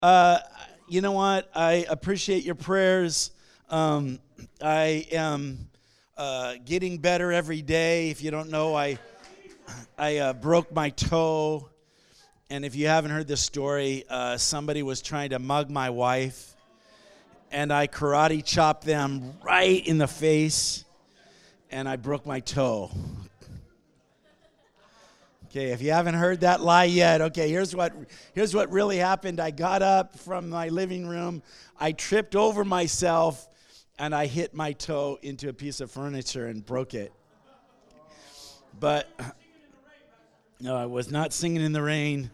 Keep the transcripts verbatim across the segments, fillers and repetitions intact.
Uh, you know what? I appreciate your prayers. Um, I am uh, getting better every day. If you don't know, I I uh, broke my toe. And if you haven't heard this story, uh, somebody was trying to mug my wife. And I karate chopped them right in the face. And I broke my toe. Okay, if you haven't heard that lie yet, okay, here's what here's what really happened. I got up from my living room, I tripped over myself, and I hit my toe into a piece of furniture and broke it. But no, I was not singing in the rain.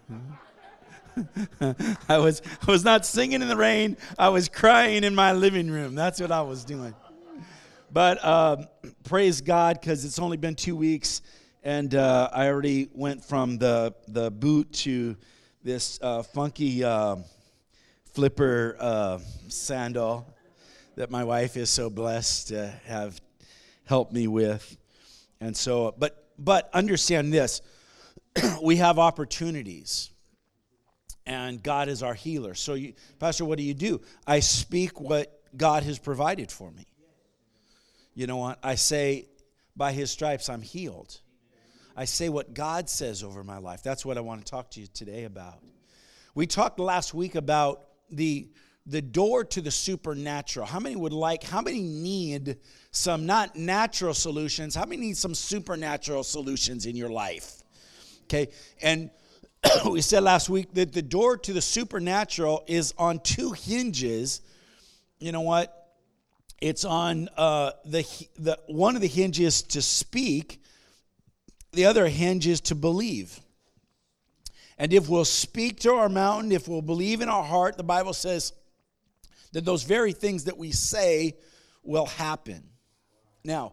I was I was not singing in the rain. I was crying in my living room. That's what I was doing. But um, praise God, because it's only been two weeks. And uh, I already went from the, the boot to this uh, funky uh, flipper uh, sandal that my wife is so blessed to have helped me with. And so, but but understand this, we have opportunities, and God is our healer. So, you, Pastor, what do you do? I speak what God has provided for me. You know what? I say, by His stripes I'm healed. I say what God says over my life. That's what I want to talk to you today about. We talked last week about the, the door to the supernatural. How many would like, how many need some not natural solutions? How many need some supernatural solutions in your life? Okay, and we said last week that the door to the supernatural is on two hinges. You know what? It's on uh, the the one of the hinges to speak. The other hinge is to believe. And if we'll speak to our mountain, if we'll believe in our heart, the Bible says that those very things that we say will happen. Now,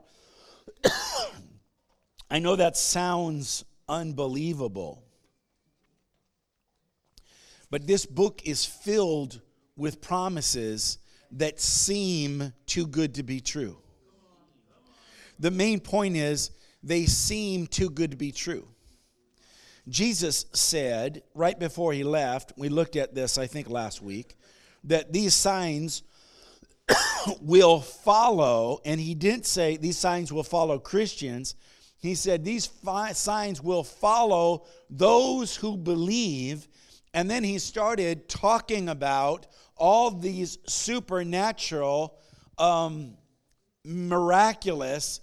I know that sounds unbelievable, but this book is filled with promises that seem too good to be true. The main point is, they seem too good to be true. Jesus said, right before He left, we looked at this, I think, last week, that these signs will follow, and He didn't say these signs will follow Christians. He said these fi- signs will follow those who believe, and then He started talking about all these supernatural, um, miraculous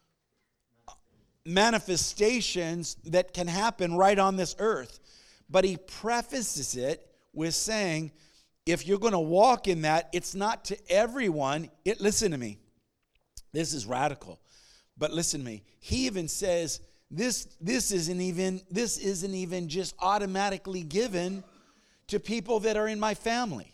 manifestations that can happen right on this earth. But He prefaces it with saying, if you're going to walk in that, it's not to everyone. It, listen to me. This is radical. But listen to me. He even says this, this isn't even this isn't even just automatically given to people that are in my family.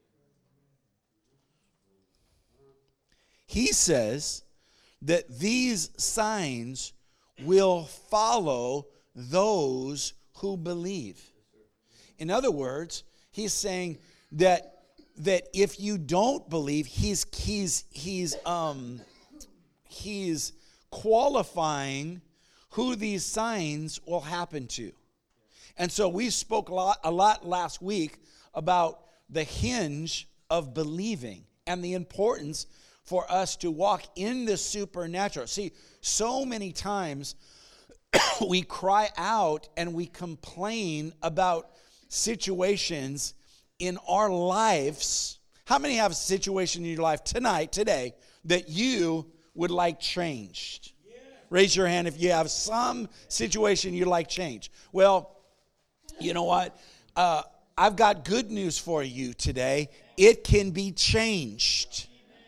He says that these signs will follow those who believe. In other words, He's saying that that if you don't believe, he's he's he's um he's qualifying who these signs will happen to. And so we spoke a lot, a lot last week about the hinge of believing and the importance for us to walk in the supernatural. See, so many times we cry out and we complain about situations in our lives. How many have a situation in your life tonight, today, that you would like changed? Yeah. Raise your hand if you have some situation you'd like changed. Well, you know what? Uh, I've got good news for you today. It can be changed.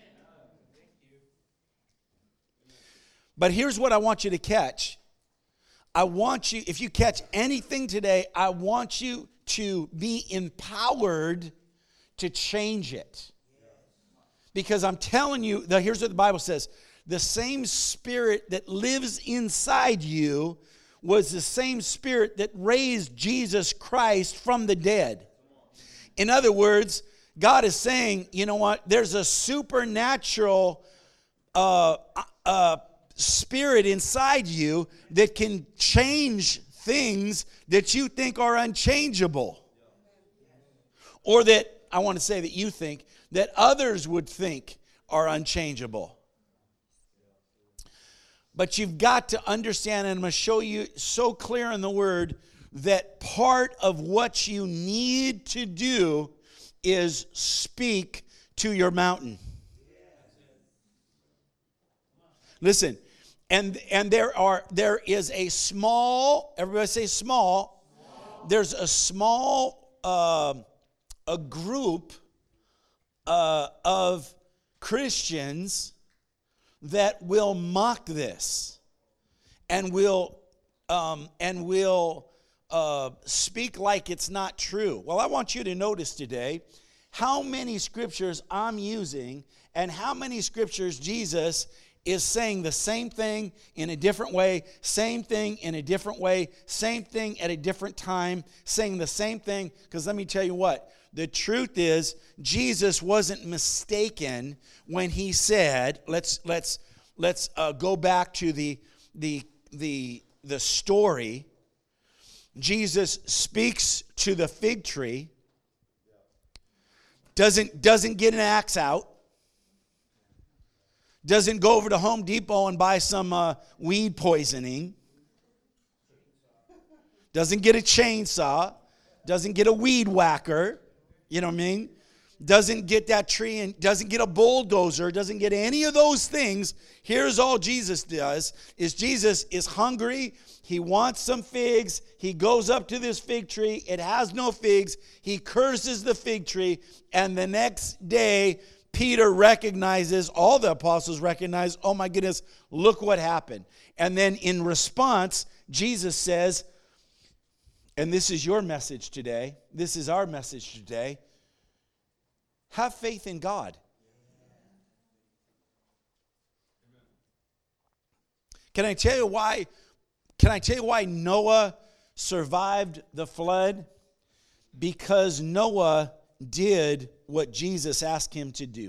But here's what I want you to catch. I want you, if you catch anything today, I want you to be empowered to change it. Because I'm telling you, the, here's what the Bible says. The same Spirit that lives inside you was the same Spirit that raised Jesus Christ from the dead. In other words, God is saying, you know what? There's a supernatural uh, uh, spirit inside you that can change things that you think are unchangeable. or that, I want to say that you think, that others would think are unchangeable. But you've got to understand, and I'm going to show you so clear in the Word, that part of what you need to do is speak to your mountain. Listen, and and there are there is a small, everybody say small, small. There's a small uh, a group uh, of Christians that will mock this and will um, and will uh, speak like it's not true. Well, I want you to notice today how many scriptures I'm using and how many scriptures Jesus is saying the same thing in a different way, same thing in a different way, same thing at a different time, saying the same thing. Because let me tell you what, the truth is Jesus wasn't mistaken when he said, let's let's let's uh, go back to the the the the story. Jesus speaks to the fig tree, doesn't doesn't get an axe out, doesn't go over to Home Depot and buy some uh, weed poisoning, doesn't get a chainsaw, doesn't get a weed whacker, you know what I mean? Doesn't get that tree and doesn't get a bulldozer, doesn't get any of those things. Here's all Jesus does, is Jesus is hungry. He wants some figs. He goes up to this fig tree. It has no figs. He curses the fig tree. And the next day, Peter recognizes, all the apostles recognize, oh my goodness, look what happened. And then in response, Jesus says, and this is your message today, this is our message today, have faith in God. Can I tell you why, can I tell you why Noah survived the flood? Because Noah did what Jesus asked him to do.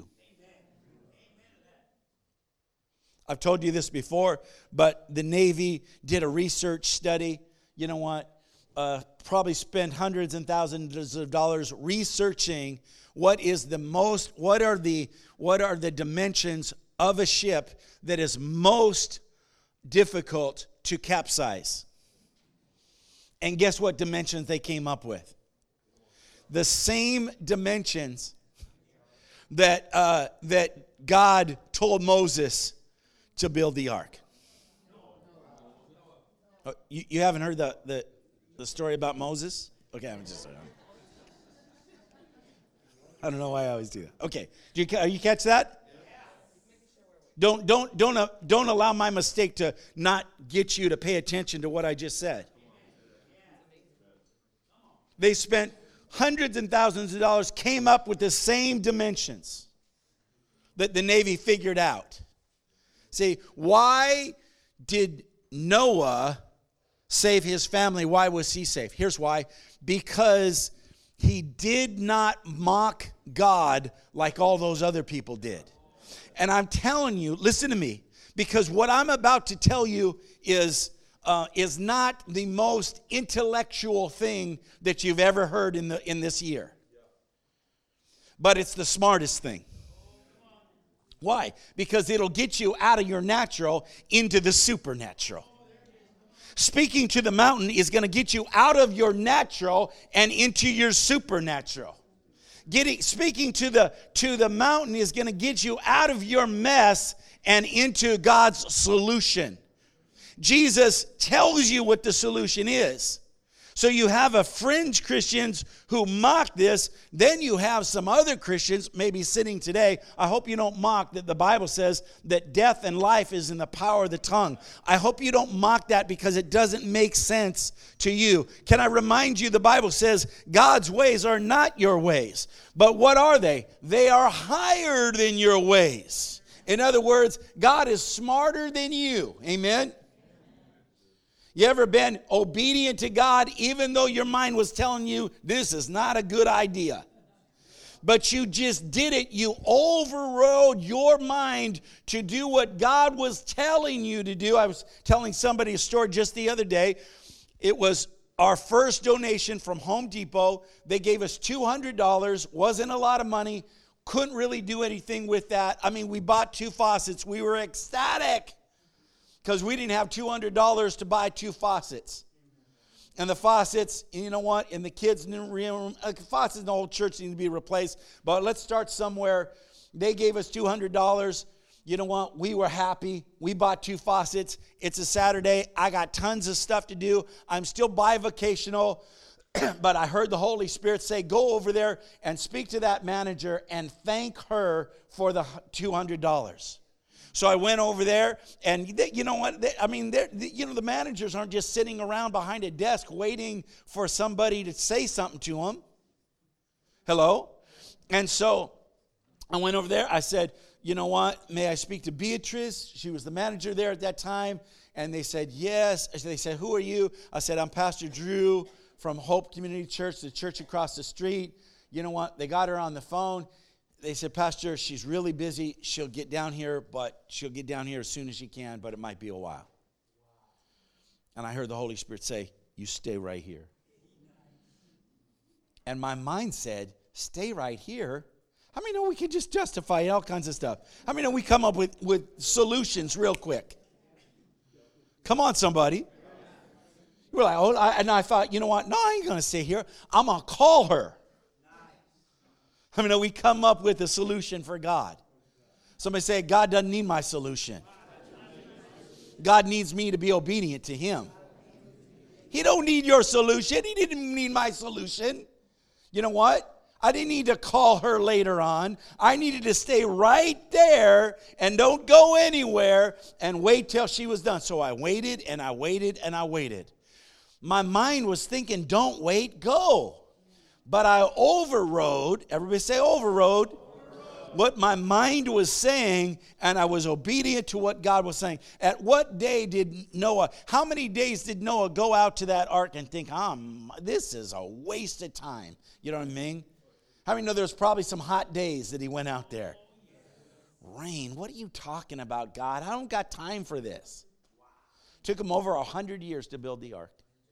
I've told you this before, but the Navy did a research study. You know what? Uh, probably spent hundreds and thousands of dollars researching what is the most, what are the, what are the dimensions of a ship that is most difficult to capsize. And guess what dimensions they came up with? The same dimensions that uh, that God told Moses to build the ark. Oh, you, you haven't heard the, the, the story about Moses? Okay, I'm just... I don't know why I always do that. Okay, do you, you catch that? Don't don't don't uh, don't allow my mistake to not get you to pay attention to what I just said. They spent hundreds and thousands of dollars, came up with the same dimensions that the Navy figured out. See, why did Noah save his family? Why was he safe? Here's why. Because he did not mock God like all those other people did. And I'm telling you, listen to me, because what I'm about to tell you is uh, is not the most intellectual thing that you've ever heard in the in this year. But it's the smartest thing. Why? Because it'll get you out of your natural into the supernatural. Speaking to the mountain is going to get you out of your natural and into your supernatural. Getting, speaking to the, to the mountain is going to get you out of your mess and into God's solution. Jesus tells you what the solution is. So you have a fringe Christians who mock this. Then you have some other Christians maybe sitting today. I hope you don't mock that the Bible says that death and life is in the power of the tongue. I hope you don't mock that because it doesn't make sense to you. Can I remind you, the Bible says God's ways are not your ways. But what are they? They are higher than your ways. In other words, God is smarter than you. Amen? You ever been obedient to God even though your mind was telling you this is not a good idea? But you just did it. You overrode your mind to do what God was telling you to do. I was telling somebody a story just the other day. It was our first donation from Home Depot. They gave us two hundred dollars. Wasn't a lot of money. Couldn't really do anything with that. I mean, we bought two faucets. We were ecstatic because we didn't have two hundred dollars to buy two faucets. And the faucets, you know what, in the kids' room, uh, faucets in the whole church need to be replaced. But let's start somewhere. They gave us two hundred dollars. You know what? We were happy. We bought two faucets. It's a Saturday. I got tons of stuff to do. I'm still bivocational, but I heard the Holy Spirit say, go over there and speak to that manager and thank her for the two hundred dollars. So I went over there, and they, you know what? They, I mean, you know, the managers aren't just sitting around behind a desk waiting for somebody to say something to them. Hello? And so I went over there. I said, you know what, may I speak to Beatrice? She was the manager there at that time. And they said, yes. They said, who are you? I said, I'm Pastor Drew from Hope Community Church, the church across the street. You know what? They got her on the phone. They said, Pastor, she's really busy. She'll get down here, but she'll get down here as soon as she can, but it might be a while. And I heard the Holy Spirit say, you stay right here. And my mind said, stay right here? How many know we can just justify all kinds of stuff? How many know we come up with, with solutions real quick? Come on, somebody. We're like, oh, I, and I thought, you know what? No, I ain't going to stay here. I'm going to call her. How many know we come up with a solution for God? Somebody say, God doesn't need my solution. God needs me to be obedient to him. He don't need your solution. He didn't need my solution. You know what? I didn't need to call her later on. I needed to stay right there and don't go anywhere and wait till she was done. So I waited and I waited and I waited. My mind was thinking, don't wait, go. But I overrode, everybody say overrode, overrode, what my mind was saying, and I was obedient to what God was saying. At what day did Noah, how many days did Noah go out to that ark and think, um, this is a waste of time? You know what I mean? How many know there's probably some hot days that he went out there? Rain, what are you talking about, God? I don't got time for this. Took him over a hundred years to build the ark.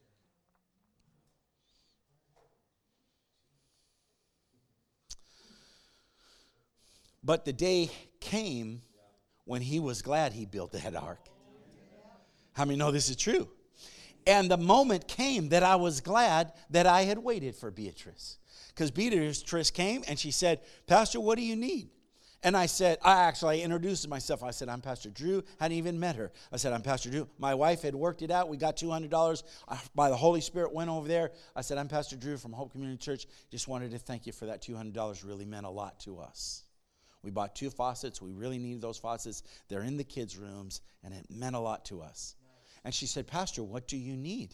But the day came when he was glad he built that ark. How many know this is true? And the moment came that I was glad that I had waited for Beatrice. Because Beatrice came and she said, Pastor, what do you need? And I said, I actually introduced myself. I said, I'm Pastor Drew. Hadn't even met her. I said, I'm Pastor Drew. My wife had worked it out. We got two hundred dollars. I, by the Holy Spirit, went over there. I said, I'm Pastor Drew from Hope Community Church. Just wanted to thank you for that two hundred dollars. Really meant a lot to us. We bought two faucets. We really needed those faucets. They're in the kids' rooms, and it meant a lot to us. And she said, Pastor, what do you need?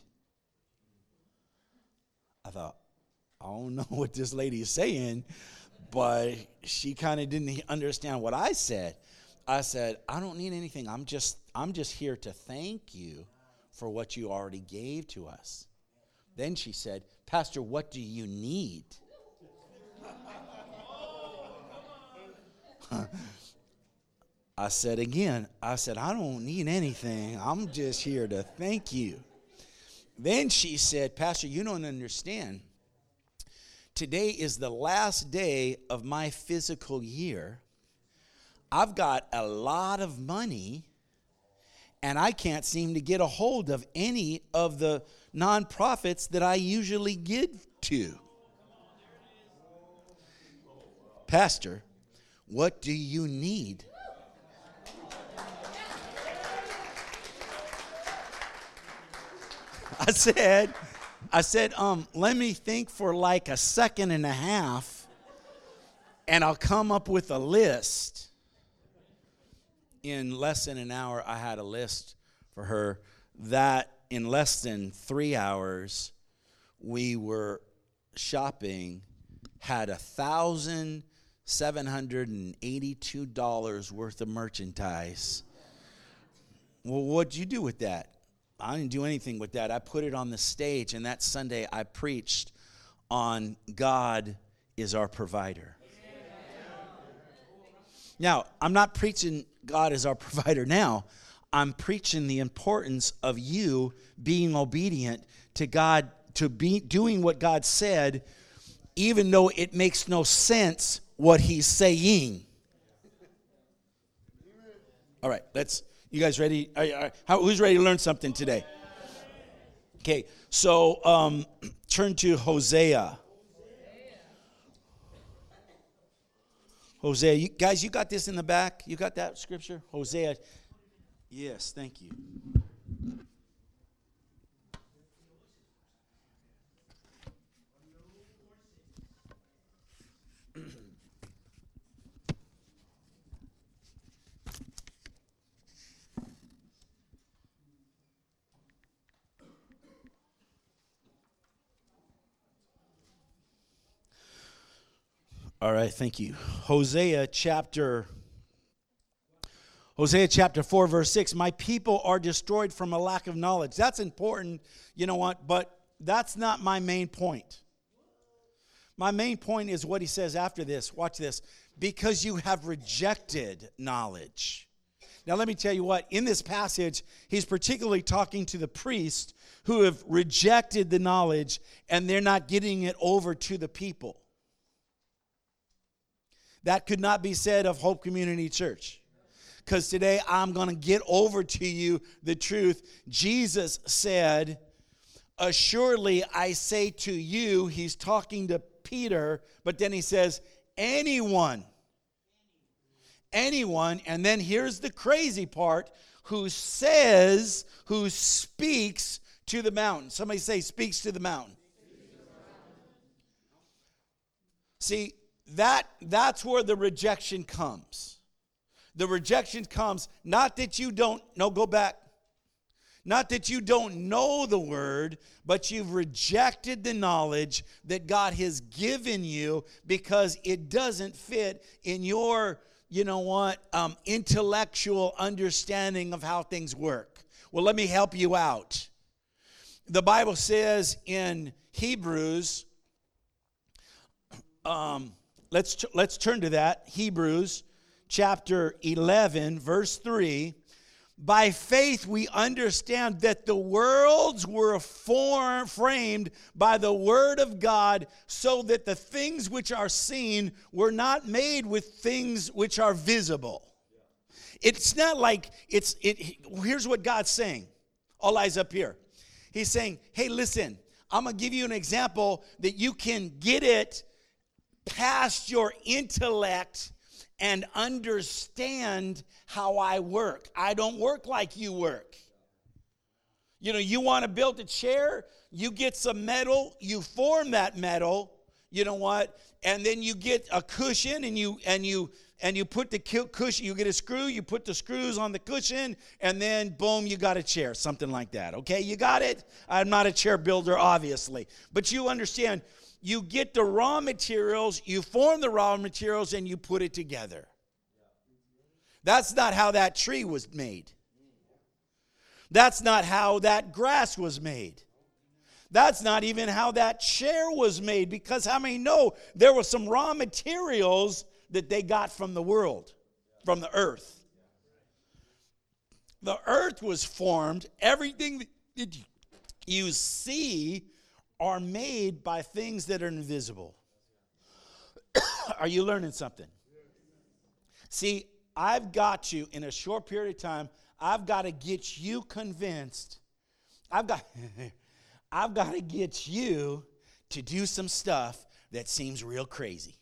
I thought, I don't know what this lady is saying, but she kind of didn't understand what I said. I said, I don't need anything. I'm just, I'm just here to thank you for what you already gave to us. Then she said, Pastor, what do you need? I said again, I said, I don't need anything. I'm just here to thank you. Then she said, Pastor, you don't understand. Today is the last day of my physical year. I've got a lot of money, and I can't seem to get a hold of any of the nonprofits that I usually give to. Pastor, what do you need? I said, I said, um, let me think for like a second and a half, and I'll come up with a list. In less than an hour, I had a list for her that in less than three hours, we were shopping, had a thousand seven hundred eighty-two dollars worth of merchandise. Well, what'd you do with that? I didn't do anything with that. I put it on the stage, and that Sunday I preached on God is our provider. Now, I'm not preaching God is our provider now. I'm preaching the importance of you being obedient to God to be doing what God said, even though it makes no sense what he's saying. All right, let's, you guys ready? Are, are, how, who's ready to learn something today? Okay, so um, turn to Hosea. Hosea, you, guys, you got this in the back? You got that scripture? Hosea. Yes, thank you. All right, thank you. Hosea chapter Hosea chapter four, verse six. My people are destroyed from a lack of knowledge. That's important, you know what, but that's not my main point. My main point is what he says after this. Watch this. Because you have rejected knowledge. Now let me tell you what, in this passage, he's particularly talking to the priests who have rejected the knowledge and they're not getting it over to the people. That could not be said of Hope Community Church. Because today I'm going to get over to you the truth. Jesus said, assuredly I say to you, he's talking to Peter, but then he says, anyone, anyone, and then here's the crazy part, who says, who speaks to the mountain. Somebody say, speaks to the mountain. See, That that's where the rejection comes. The rejection comes not that you don't, no, go back. Not that you don't know the word, but you've rejected the knowledge that God has given you because it doesn't fit in your, you know what, um, intellectual understanding of how things work. Well, let me help you out. The Bible says in Hebrews, um, Let's let's turn to that. Hebrews chapter eleven, verse three. By faith we understand that the worlds were formed, framed by the word of God, so that the things which are seen were not made with things which are visible. It's not like it's it. Here's what God's saying. All eyes up here. He's saying, hey, listen, I'm going to give you an example that you can get it past your intellect and understand how I work. I don't work like you work. You know, you want to build a chair, you get some metal, you form that metal, you know what? And then you get a cushion and you and you and you put the cushion, you get a screw, you put the screws on the cushion, and then boom, you got a chair, something like that. Okay, you got it? I'm not a chair builder, obviously. But you understand, you get the raw materials, you form the raw materials, and you put it together. That's not how that tree was made. That's not how that grass was made. That's not even how that chair was made, because how many know there were some raw materials that they got from the world, from the earth. The earth was formed. Everything that you see are made by things that are invisible. Are you learning something? See, I've got you, in a short period of time, I've got to get you convinced. I've got, I've got to get you to do some stuff that seems real crazy.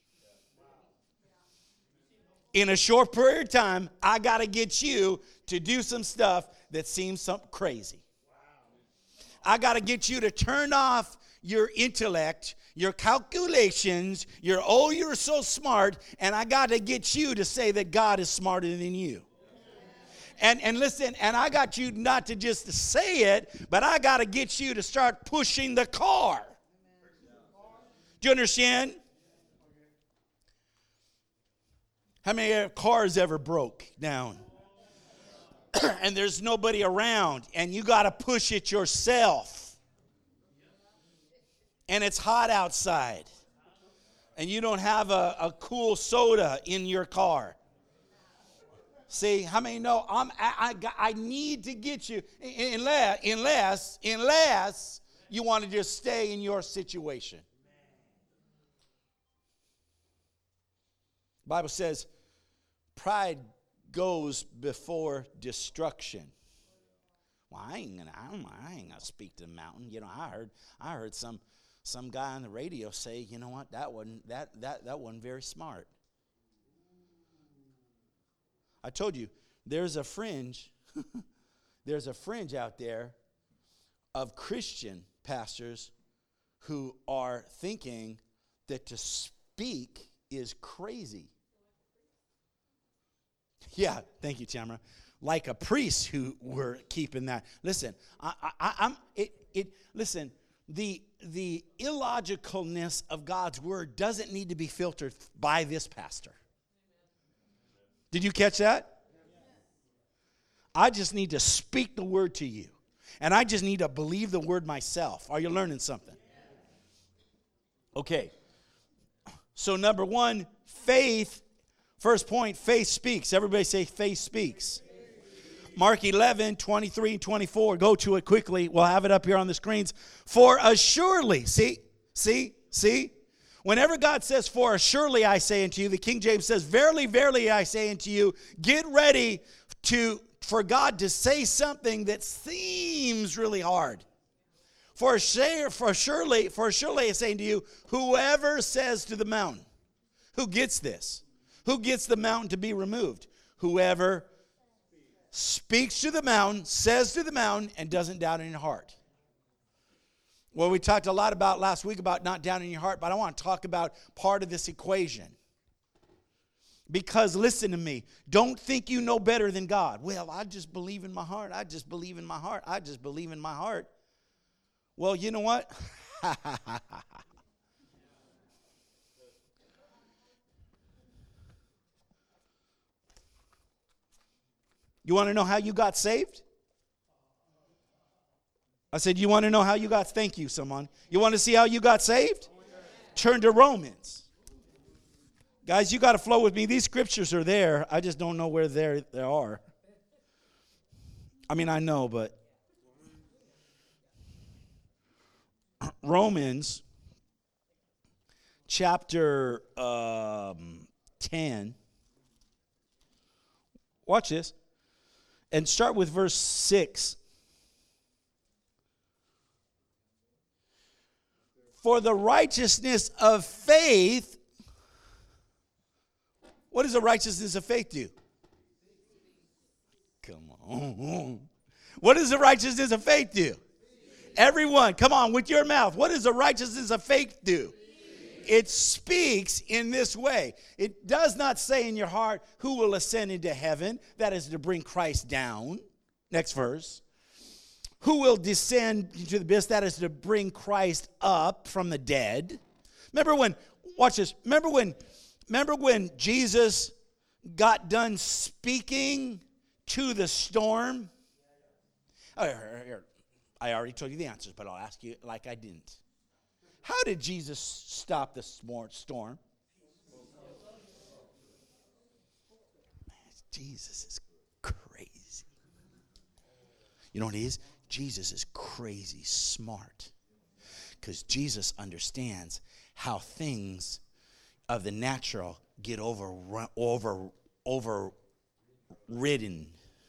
In a short period of time, I got to get you to do some stuff that seems some crazy. I got to get you to turn off your intellect, your calculations, your, oh, you're so smart, and I got to get you to say that God is smarter than you. And, and listen, and I got you not to just say it, but I got to get you to start pushing the car. Do you understand? How many cars ever broke down? And there's nobody around, and you got to push it yourself. And it's hot outside, and you don't have a, a cool soda in your car. See, how many know I'm, I, I, I need to get you, unless, unless, unless You want to just stay in your situation. The Bible says pride goes before destruction. Well, I ain't gonna, I, don't, I ain't gonna speak to the mountain. You know, I heard, I heard some, some guy on the radio say, you know what, that wasn't, that, that, that wasn't very smart. I told you, there's a fringe, there's a fringe out there of Christian pastors who are thinking that to speak is crazy. Yeah, thank you, Tamara. Like a priest who were keeping that. Listen, I, I, I'm. It. It. Listen, the the illogicalness of God's word doesn't need to be filtered by this pastor. Did you catch that? I just need to speak the word to you, and I just need to believe the word myself. Are you learning something? Okay. So number one, faith. First point, faith speaks. Everybody say faith speaks. Mark eleven, twenty-three and twenty-four. Go to it quickly. We'll have it up here on the screens. For assuredly, see, see, see. Whenever God says, for assuredly I say unto you, the King James says, verily, verily I say unto you, get ready to for God to say something that seems really hard. For, for surely, for surely I say unto you, whoever says to the mountain, who gets this? Who gets the mountain to be removed? Whoever speaks to the mountain, says to the mountain, and doesn't doubt in your heart. Well, we talked a lot about last week about not doubting in your heart, but I want to talk about part of this equation. Because listen to me, don't think you know better than God. Well, I just believe in my heart. I just believe in my heart. I just believe in my heart. Well, you know what? You want to know how you got saved? I said, you want to know how you got, thank you, someone. You want to see how you got saved? Turn to Romans. Guys, you got to flow with me. These scriptures are there. I just don't know where they are. I mean, I know, but Romans chapter um, ten. Watch this. And start with verse six. For the righteousness of faith, what does the righteousness of faith do? Come on. What does the righteousness of faith do? Everyone, come on, with your mouth. What does the righteousness of faith do? It speaks in this way. It does not say in your heart, who will ascend into heaven? That is to bring Christ down. Next verse. Who will descend into the abyss? That is to bring Christ up from the dead. Remember when, watch this. Remember when, remember when Jesus got done speaking to the storm? Oh, here, here. I already told you the answers, but I'll ask you like I didn't. How did Jesus stop the storm? Man, Jesus is crazy. You know what it is? Jesus is crazy smart. Because Jesus understands how things of the natural get over, over, overridden.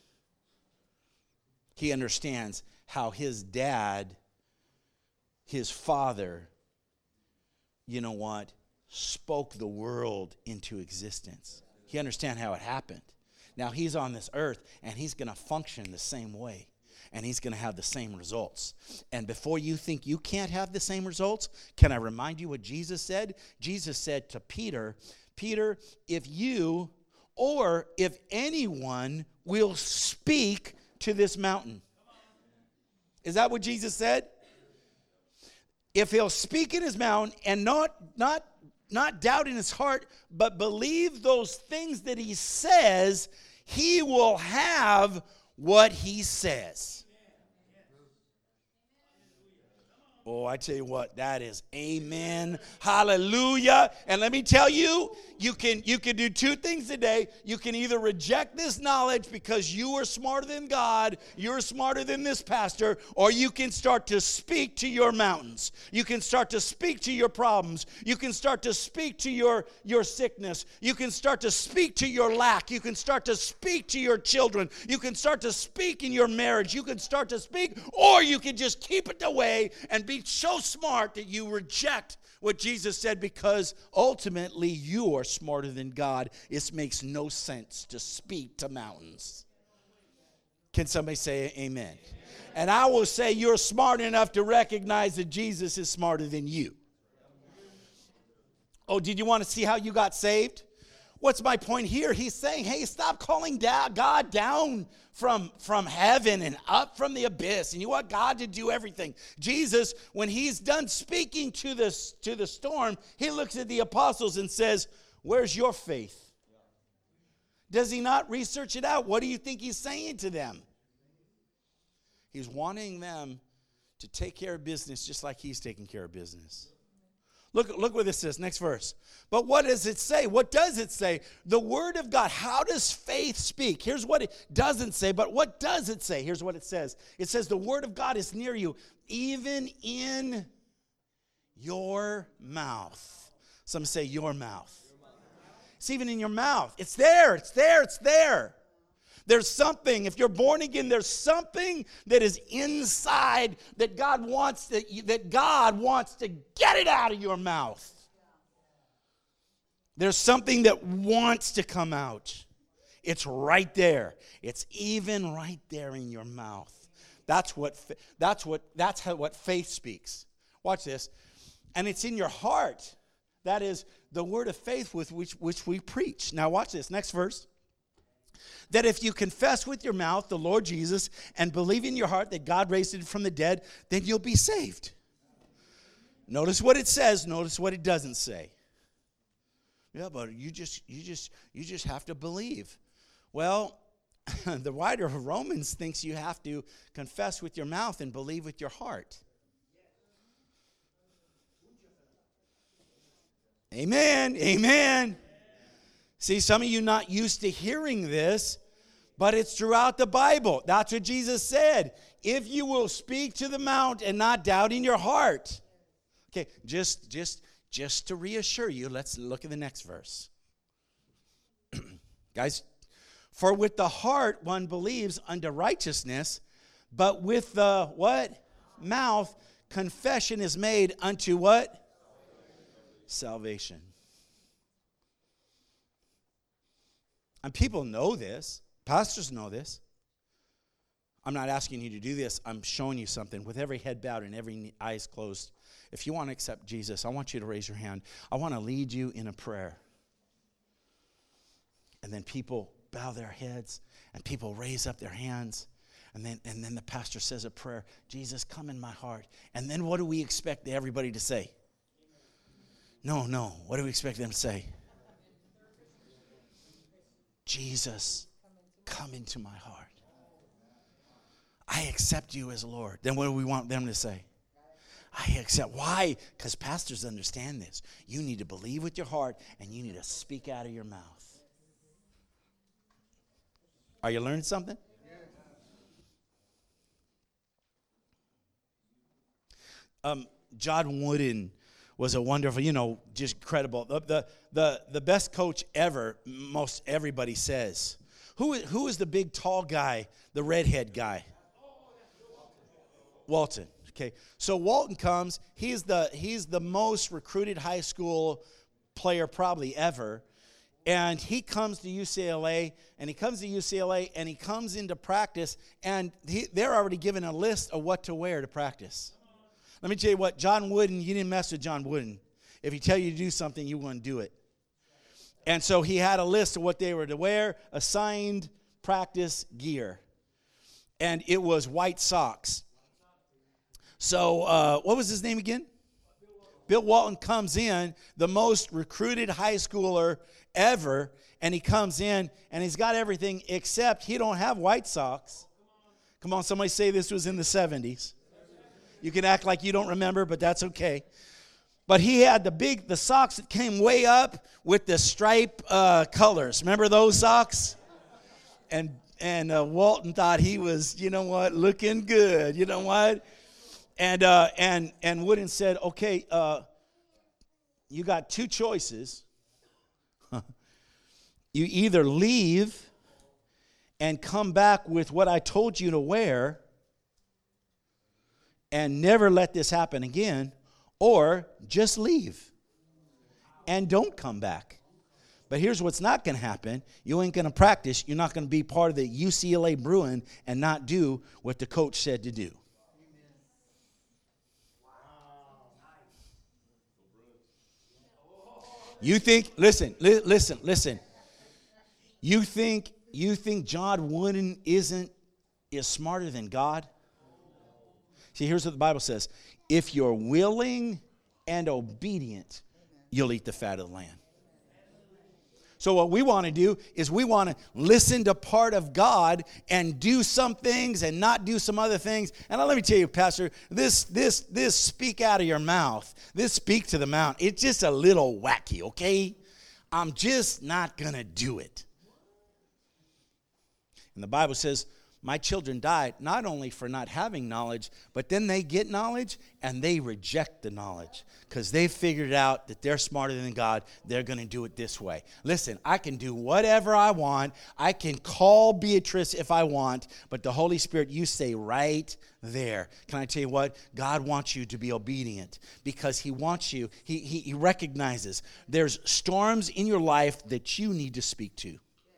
He understands how his dad, his father, you know what, spoke the world into existence. He understands how it happened. Now he's on this earth and he's going to function the same way. And he's going to have the same results. And before you think you can't have the same results, can I remind you what Jesus said? Jesus said to Peter, Peter, if you or if anyone will speak to this mountain. Is that what Jesus said? If he'll speak in his mouth and not, not, not doubt in his heart, but believe those things that he says, he will have what he says. Oh, I tell you what, that is amen. Hallelujah. And let me tell you, you can you can do two things today. You can either reject this knowledge because you are smarter than God, you're smarter than this pastor, or you can start to speak to your mountains. You can start to speak to your problems. You can start to speak to your, your sickness. You can start to speak to your lack. You can start to speak to your children. You can start to speak in your marriage. You can start to speak, or you can just keep it away and be Be so smart that you reject what Jesus said, because ultimately you are smarter than God. It makes no sense to speak to mountains. Can somebody say amen? And I will say you're smart enough to recognize that Jesus is smarter than you. Oh, did you want to see how you got saved? What's my point here? He's saying, hey, stop calling down God down from, from heaven and up from the abyss. And you want God to do everything. Jesus, when he's done speaking to this to the storm, he looks at the apostles and says, where's your faith? Does he not research it out? What do you think he's saying to them? He's wanting them to take care of business just like he's taking care of business. Look, look what this says, next verse. But what does it say? What does it say? The word of God. How does faith speak? Here's what it doesn't say, but what does it say? Here's what it says. It says the word of God is near you, even in your mouth. Some say your mouth. It's even in your mouth. It's there, it's there, it's there. There's something, if you're born again, there's something that is inside that God wants to, that God wants to get it out of your mouth. There's something that wants to come out. It's right there. It's even right there in your mouth. That's what that's what that's how what faith speaks. Watch this. And it's in your heart. That is the word of faith with which which we preach. Now watch this. Next verse. That if you confess with your mouth the Lord Jesus and believe in your heart that God raised him from the dead, then you'll be saved. Notice what it says. Notice what it doesn't say. Yeah, but you just you just you just have to believe. Well, the writer of Romans thinks you have to confess with your mouth and believe with your heart. Amen. Amen. See, some of you not used to hearing this, but it's throughout the Bible. That's what Jesus said. If you will speak to the mount and not doubt in your heart. Okay, just just just to reassure you, let's look at the next verse. Guys, for with the heart one believes unto righteousness, but with the what? Mouth confession is made unto what? Salvation. And people know this. Pastors know this. I'm not asking you to do this. I'm showing you something. With every head bowed and every eyes closed, if you want to accept Jesus, I want you to raise your hand. I want to lead you in a prayer. And then people bow their heads, and people raise up their hands. And then, and then the pastor says a prayer, Jesus, come in my heart. And then what do we expect everybody to say? No, no. What do we expect them to say? Jesus, come into my heart. I accept you as Lord. Then what do we want them to say? I accept. Why? Because pastors understand this. You need to believe with your heart, and you need to speak out of your mouth. Are you learning something? Um, John Wooden was a wonderful, you know, just incredible. The, the the the best coach ever, most everybody says. Who who is the big tall guy, the redhead guy? Walton. Okay. So Walton comes, he's the he's the most recruited high school player probably ever. And he comes to U C L A, and he comes to U C L A, and he comes into practice, and he, they're already given a list of what to wear to practice. Let me tell you what, John Wooden, you didn't mess with John Wooden. If he tell you to do something, you wouldn't do it. And so he had a list of what they were to wear, assigned practice gear. And it was white socks. So uh, what was his name again? Bill Walton comes in, the most recruited high schooler ever, and he comes in, and he's got everything except he don't have white socks. Come on, somebody say this was in the seventies. You can act like you don't remember, but that's okay. But he had the big, the socks that came way up with the stripe uh, colors. Remember those socks? And and uh, Walton thought he was, you know what, looking good. You know what? And uh, and and Wooden said, okay, uh, you got two choices. You either leave and come back with what I told you to wear and never let this happen again, or just leave and don't come back. But here's what's not going to happen. You ain't going to practice. You're not going to be part of the U C L A Bruin and not do what the coach said to do. You think, listen, li- listen, listen. You think you think John Wooden isn't is smarter than God? See, here's what the Bible says. If you're willing and obedient, you'll eat the fat of the land. So what we want to do is we want to listen to part of God and do some things and not do some other things. And let me tell you, Pastor, this this this speak out of your mouth, this speak to the mouth, it's just a little wacky, okay? I'm just not going to do it. And the Bible says, my children died not only for not having knowledge, but then they get knowledge and they reject the knowledge because they figured out that they're smarter than God. They're going to do it this way. Listen, I can do whatever I want. I can call Beatrice if I want, but the Holy Spirit, you stay right there. Can I tell you what? God wants you to be obedient because he wants you, he, he, he recognizes there's storms in your life that you need to speak to.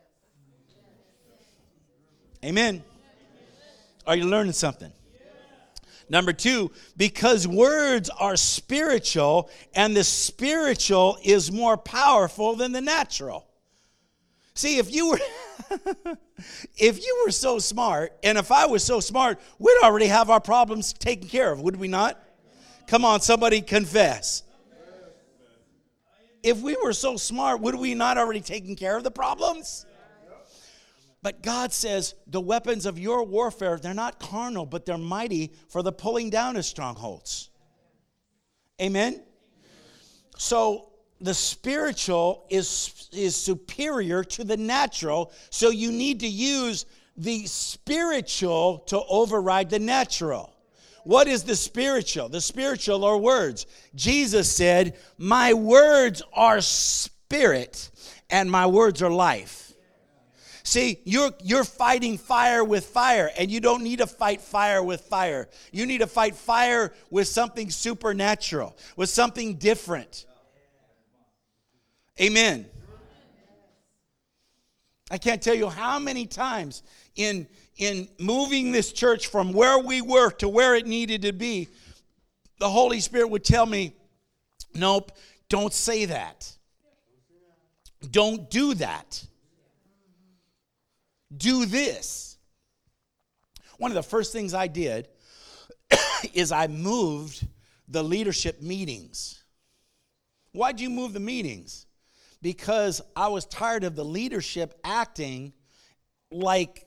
Amen. Are you learning something? Number two, because words are spiritual and the spiritual is more powerful than the natural. See, if you were if you were so smart, and if I was so smart, we'd already have our problems taken care of, would we not? Come on, somebody confess. If we were so smart, would we not already taken care of the problems? But God says the weapons of your warfare, they're not carnal, but they're mighty for the pulling down of strongholds. Amen? So the spiritual is, is superior to the natural, so you need to use the spiritual to override the natural. What is the spiritual? The spiritual are words. Jesus said, my words are spirit and my words are life. See, you're you're fighting fire with fire, and you don't need to fight fire with fire. You need to fight fire with something supernatural, with something different. Amen. I can't tell you how many times in, in moving this church from where we were to where it needed to be, the Holy Spirit would tell me, nope, don't say that. Don't do that. Do this. One of the first things I did is I moved the leadership meetings. Why'd you move the meetings? Because I was tired of the leadership acting like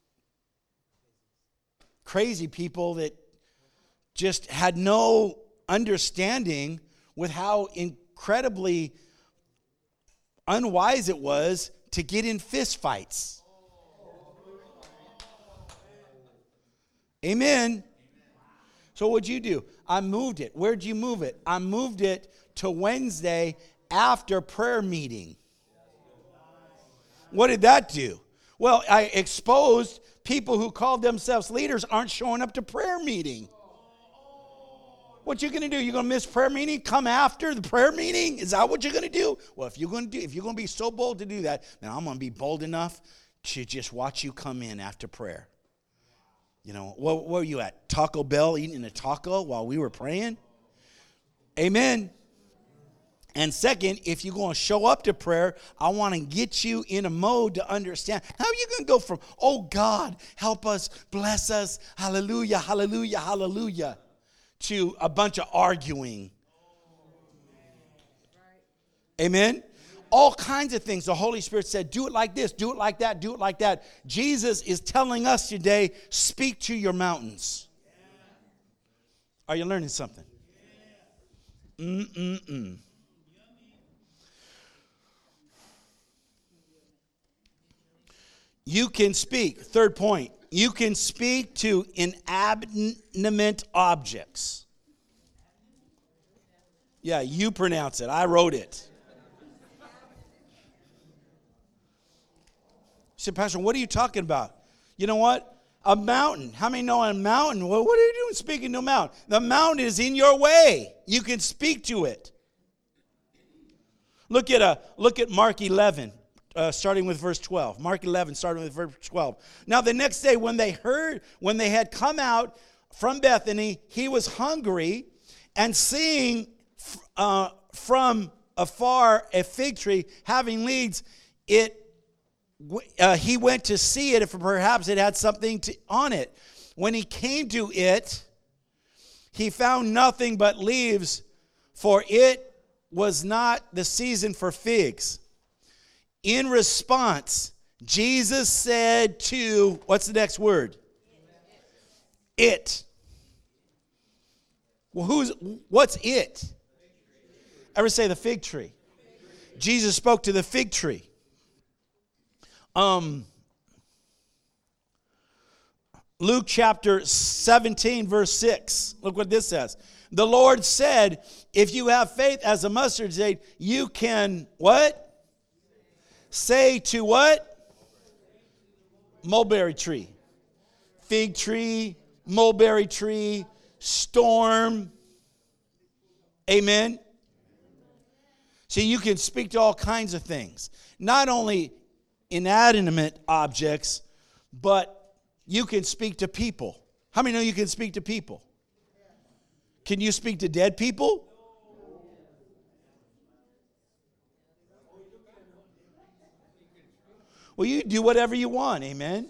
crazy people that just had no understanding with how incredibly unwise it was to get in fist fights. Amen. So what'd you do? I moved it. Where'd you move it? I moved it to Wednesday after prayer meeting. What did that do? Well, I exposed people who called themselves leaders aren't showing up to prayer meeting. What you going to do? You're going to miss prayer meeting? Come after the prayer meeting? Is that what you're going to do? Well, if you're going to do, if you're going to be so bold to do that, then I'm going to be bold enough to just watch you come in after prayer. You know, where, where were you at? Taco Bell eating a taco while we were praying? Amen. And second, if you're going to show up to prayer, I want to get you in a mode to understand. How are you going to go from, oh God, help us, bless us, hallelujah, hallelujah, hallelujah, to a bunch of arguing? Amen. All kinds of things. The Holy Spirit said, do it like this, do it like that, do it like that. Jesus is telling us today, speak to your mountains. Are you learning something? Mm-mm-mm. You can speak. Third point. You can speak to inanimate objects. Yeah, you pronounce it. I wrote it. You said, Pastor, what are you talking about? You know what? A mountain. How many know a mountain? Well, what are you doing speaking to a mountain? The mountain is in your way. You can speak to it. Look at a look at Mark eleven, uh, starting with verse twelve. Mark eleven, starting with verse twelve. Now the next day, when they heard, when they had come out from Bethany, he was hungry, and seeing uh, from afar a fig tree having leaves, it. Uh, he went to see it if perhaps it had something to, on it. When he came to it, he found nothing but leaves, for it was not the season for figs. In response, Jesus said to, what's the next word? It. Well, who's, what's it? Ever say the fig tree? Jesus spoke to the fig tree. Um, Luke chapter seventeen, verse six. Look what this says. The Lord said, if you have faith as a mustard seed, you can, what? Say to what? Mulberry tree. Fig tree, mulberry tree, storm. Amen? See, you can speak to all kinds of things. Not only inanimate objects, but you can speak to people. How many know you can speak to people? Can you speak to dead people? Well, you do whatever you want, amen?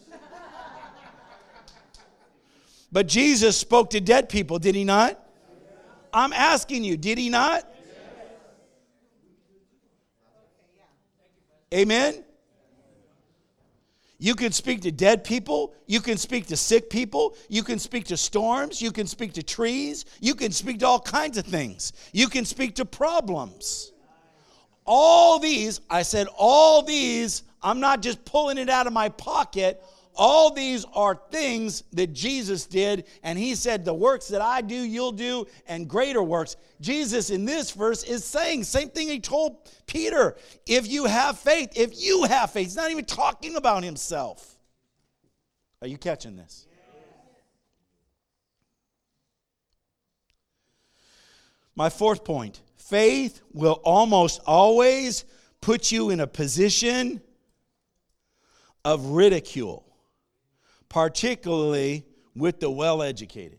But Jesus spoke to dead people, did he not? I'm asking you, did he not? Amen? You can speak to dead people. You can speak to sick people. You can speak to storms. You can speak to trees. You can speak to all kinds of things. You can speak to problems. All these, I said all these, I'm not just pulling it out of my pocket. All these are things that Jesus did, and he said, the works that I do, you'll do, and greater works. Jesus in this verse is saying, same thing he told Peter, if you have faith, if you have faith. He's not even talking about himself. Are you catching this? My fourth point, faith will almost always put you in a position of ridicule, particularly with the well-educated.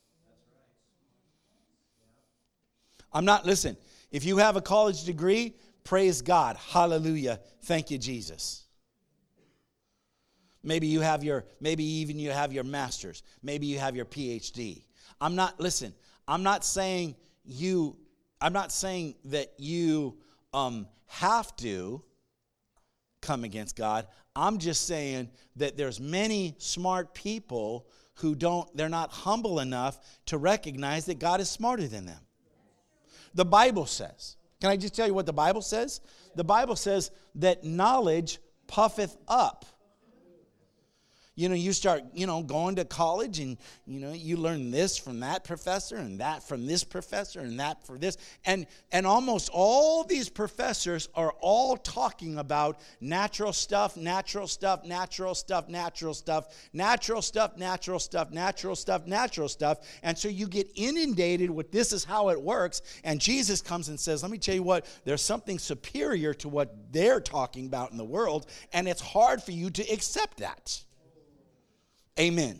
I'm not, listen, if you have a college degree, praise God. Hallelujah. Thank you, Jesus. Maybe you have your, maybe even you have your master's. Maybe you have your P H D. I'm not, listen, I'm not saying you, I'm not saying that you um, have to come against God. I'm just saying that there's many smart people who don't, they're not humble enough to recognize that God is smarter than them. The Bible says, can I just tell you what the Bible says? The Bible says that knowledge puffeth up. You know, you start, you know, going to college and, you know, you learn this from that professor and that from this professor and that for this. And, and almost all these professors are all talking about natural stuff, natural stuff, natural stuff, natural stuff, natural stuff, natural stuff, natural stuff, natural stuff. And so you get inundated with this is how it works. And Jesus comes and says, let me tell you what, there's something superior to what they're talking about in the world. And it's hard for you to accept that. Amen.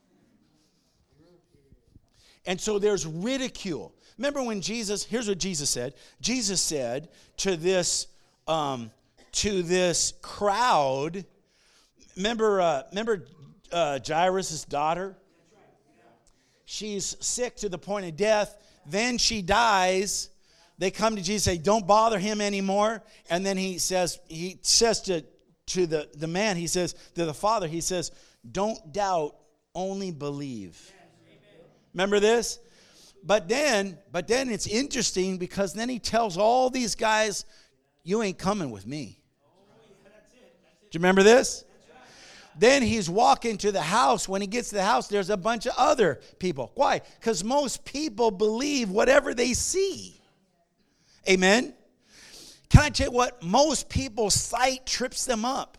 And so there's ridicule. Remember when Jesus, here's what Jesus said. Jesus said to this, um, to this crowd, remember, uh, remember uh, Jairus' daughter? She's sick to the point of death. Then she dies. They come to Jesus and say, don't bother him anymore. And then he says, he says to, to the, the man, he says, to the father, he says, don't doubt, only believe. Remember this? But then, but then it's interesting because then he tells all these guys, you ain't coming with me. Do you remember this? Then he's walking to the house. When he gets to the house, there's a bunch of other people. Why? Because most people believe whatever they see. Amen? Can I tell you what? Most people's sight trips them up.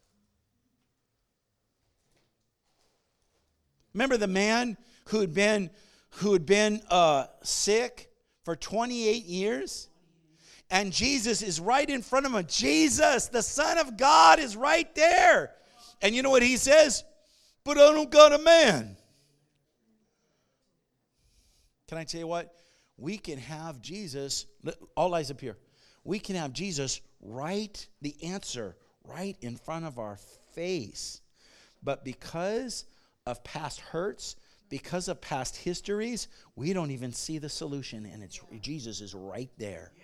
Remember the man who had been, who had been uh, sick for twenty-eight years? And Jesus is right in front of him. Jesus, the Son of God, is right there. And you know what he says? But I don't got a man. Can I tell you what? We can have Jesus, all eyes up here. We can have Jesus right, the answer, right in front of our face. But because of past hurts, because of past histories, we don't even see the solution. And it's Jesus is right there.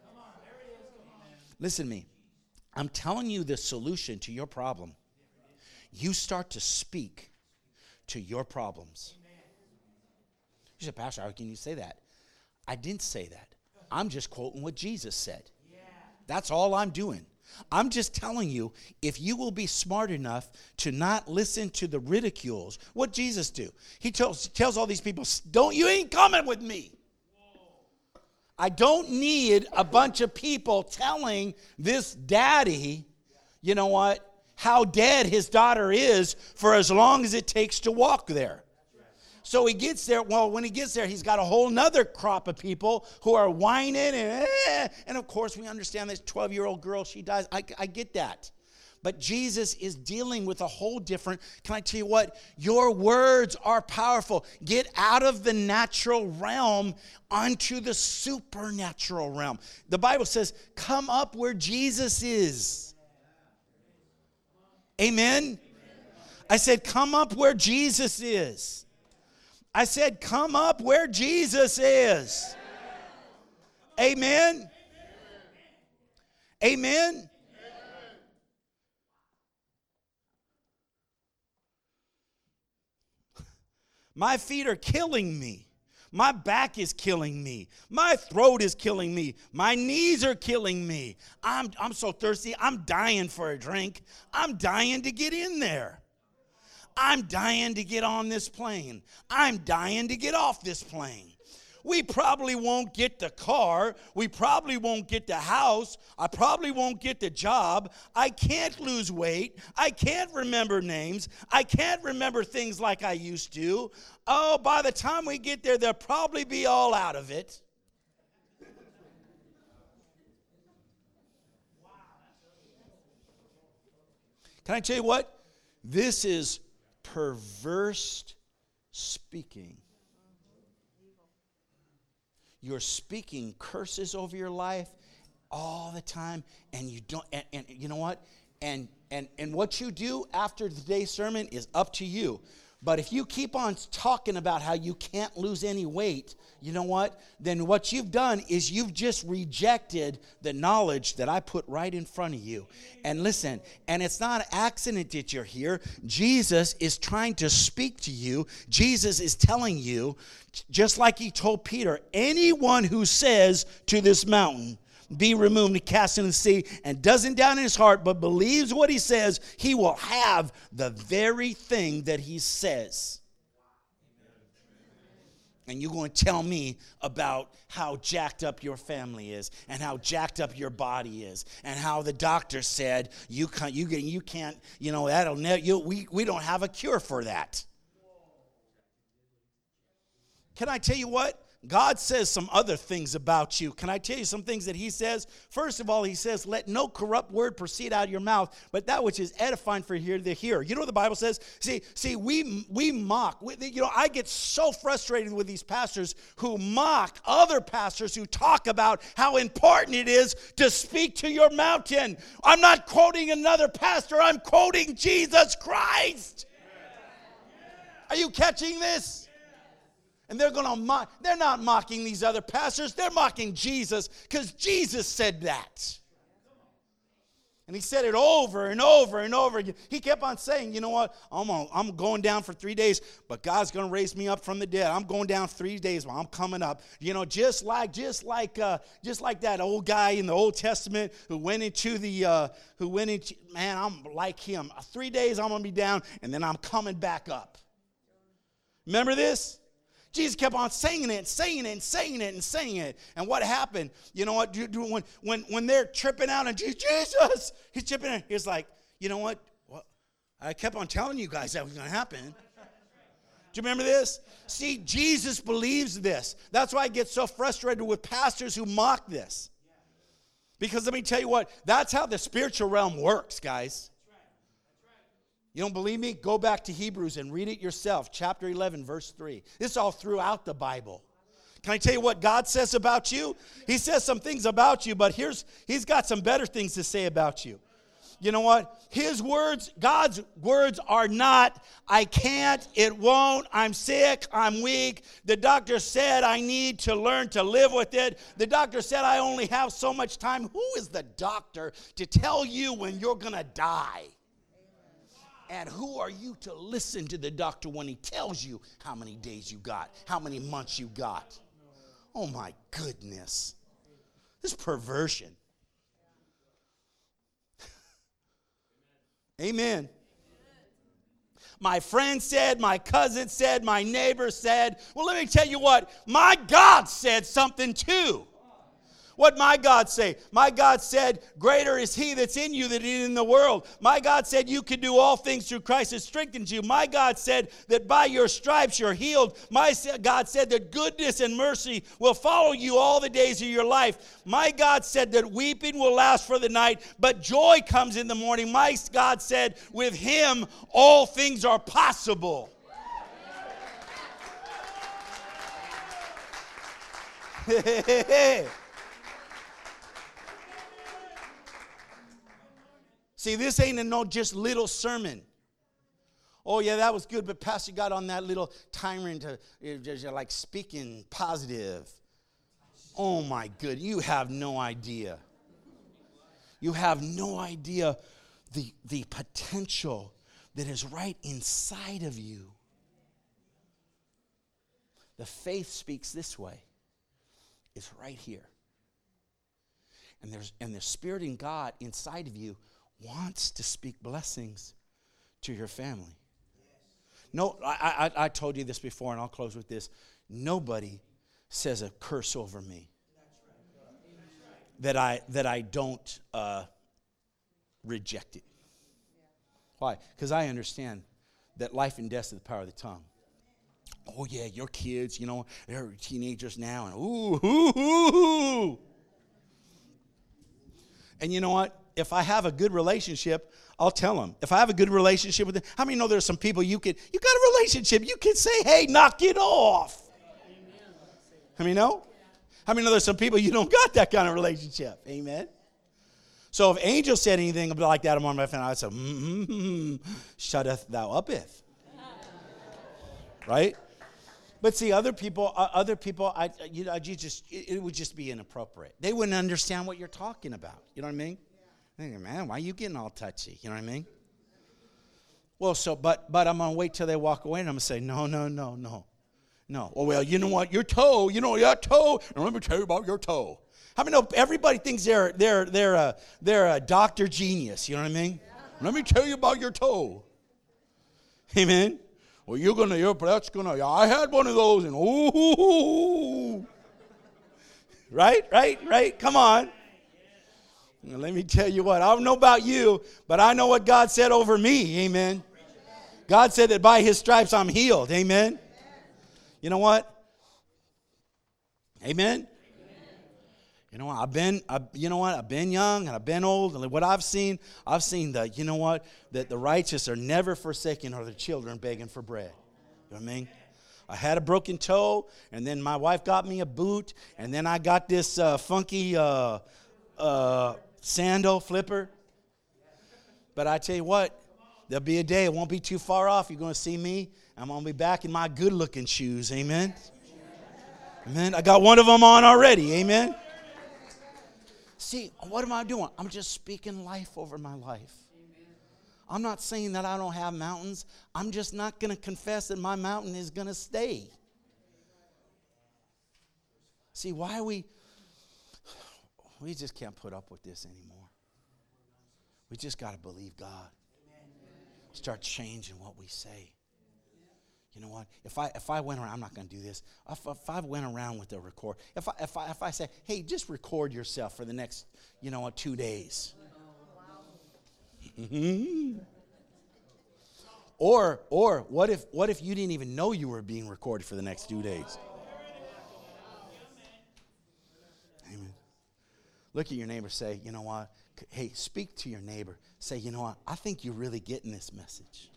Listen to me. I'm telling you the solution to your problem. You start to speak to your problems. You say, Pastor, how can you say that? I didn't say that. I'm just quoting what Jesus said. That's all I'm doing. I'm just telling you, if you will be smart enough to not listen to the ridicules, what Jesus do? He tells, tells all these people, "Don't you ain't coming with me." I don't need a bunch of people telling this daddy, you know what, how dead his daughter is for as long as it takes to walk there. So he gets there. Well, when he gets there, he's got a whole nother crop of people who are whining. And, eh, and of course, we understand this twelve-year-old girl, she dies. I, I get that. But Jesus is dealing with a whole different, can I tell you what? Your words are powerful. Get out of the natural realm onto the supernatural realm. The Bible says, come up where Jesus is. Amen? I said, come up where Jesus is. I said, come up where Jesus is. Amen? Amen? My feet are killing me. My back is killing me. My throat is killing me. My knees are killing me. I'm, I'm so thirsty. I'm dying for a drink. I'm dying to get in there. I'm dying to get on this plane. I'm dying to get off this plane. We probably won't get the car. We probably won't get the house. I probably won't get the job. I can't lose weight. I can't remember names. I can't remember things like I used to. Oh, by the time we get there, they'll probably be all out of it. Can I tell you what? This is perverse speaking. You're speaking curses over your life all the time, and you don't. And, and you know what? And and and what you do after today's sermon is up to you. But if you keep on talking about how you can't lose any weight, you know what? Then what you've done is you've just rejected the knowledge that I put right in front of you. And listen, and it's not an accident that you're here. Jesus is trying to speak to you. Jesus is telling you, just like he told Peter, anyone who says to this mountain, be removed and cast into the sea, and doesn't doubt in his heart, but believes what he says, he will have the very thing that he says. And you're going to tell me about how jacked up your family is, and how jacked up your body is, and how the doctor said you can't, you, you can't, you know, that'll never, you, we, we don't have a cure for that. Can I tell you what? God says some other things about you. Can I tell you some things that he says? First of all, he says, let no corrupt word proceed out of your mouth, but that which is edifying for here the hearer. You know what the Bible says? See, see, we we mock. We, you know, I get so frustrated with these pastors who mock other pastors who talk about how important it is to speak to your mountain. I'm not quoting another pastor. I'm quoting Jesus Christ. Are you catching this? And they're going to mock. They're not mocking these other pastors. They're mocking Jesus because Jesus said that. And he said it over and over and over again. He kept on saying, you know what, I'm, on, I'm going down for three days, but God's going to raise me up from the dead. I'm going down three days while I'm coming up. You know, just like just like, uh, just like that old guy in the Old Testament who went into the, uh, who went into, man, I'm like him. Three days I'm going to be down, and then I'm coming back up. Remember this? Jesus kept on saying it, saying it, and saying it, and saying it. And what happened? You know what? When, when, when they're tripping out and Jesus, he's tripping out. He's like, you know what? Well, I kept on telling you guys that was going to happen. Do you remember this? See, Jesus believes this. That's why I get so frustrated with pastors who mock this. Because let me tell you what, that's how the spiritual realm works, guys. You don't believe me? Go back to Hebrews and read it yourself. Chapter eleven, verse three. This is all throughout the Bible. Can I tell you what God says about you? He says some things about you, but here's He's got some better things to say about you. You know what? His words, God's words are not, I can't, it won't, I'm sick, I'm weak. The doctor said I need to learn to live with it. The doctor said I only have so much time. Who is the doctor to tell you when you're going to die? And who are you to listen to the doctor when he tells you how many days you got, how many months you got? Oh my goodness. This perversion. Amen. My friend said, my cousin said, my neighbor said. Well, let me tell you what, my God said something too. What my God say? My God said, greater is he that's in you than he in the world. My God said you can do all things through Christ that strengthens you. My God said that by your stripes you're healed. My God said that goodness and mercy will follow you all the days of your life. My God said that weeping will last for the night, but joy comes in the morning. My God said with him all things are possible. See, this ain't a no just little sermon. Oh, yeah, that was good, but Pastor got on that little timer into just like speaking positive. Oh, my good. You have no idea. You have no idea the, the potential that is right inside of you. The faith speaks this way. It's right here. And there's and the Spirit in God inside of you wants to speak blessings to your family. No, I, I, I told you this before, and I'll close with this. Nobody says a curse over me that I that I don't uh, reject it. Why? Because I understand that life and death is the power of the tongue. Oh yeah, your kids, you know, they're teenagers now, and ooh, ooh, ooh. And you know what? If I have a good relationship, I'll tell them. If I have a good relationship with them, how many know there's some people you can, you got a relationship, you can say, hey, knock it off. How many know? How many know there's some people you don't got that kind of relationship? Amen. So if Angel said anything like that among my family, I'd say, mm-hmm, shutteth thou uppeth. Right? But see, other people, uh, other people, I, you know, you just, it, it would just be inappropriate. They wouldn't understand what you're talking about. You know what I mean? Thinking, man, why are you getting all touchy? You know what I mean? Well, so, but but I'm going to wait till they walk away, and I'm going to say, no, no, no, no. No. Oh, well, you know what? Your toe, you know, your toe. And let me tell you about your toe. How many know everybody thinks they're, they're, they're, a, they're a doctor genius. You know what I mean? Let me tell you about your toe. Amen? Well, you're going to, you're, that's going to, I had one of those, and ooh. Right, right, right? Come on. Let me tell you what, I don't know about you, but I know what God said over me, amen. God said that by his stripes I'm healed, amen. You know what? Amen. You know what? I've been, I, you know what? I've been young and I've been old, and what I've seen, I've seen that, you know what? That the righteous are never forsaken or their children begging for bread. You know what I mean? I had a broken toe, and then my wife got me a boot, and then I got this uh, funky uh, uh, sandal flipper. But I tell you what, there'll be a day, it won't be too far off, you're going to see me. I'm going to be back in my good-looking shoes, amen? Amen. I got one of them on already, amen? See, what am I doing? I'm just speaking life over my life. Amen. I'm not saying that I don't have mountains. I'm just not going to confess that my mountain is going to stay. See, why we, we just can't put up with this anymore. We just got to believe God. Start changing what we say. You know what? If I if I went around, I'm not going to do this. If, if I went around with a record, if I if I if I say, hey, just record yourself for the next, you know what, two days. Mm-hmm. Or or what if what if you didn't even know you were being recorded for the next two days? Amen. Look at your neighbor. Say, you know what? Hey, speak to your neighbor. Say, you know what? I think you're really getting this message.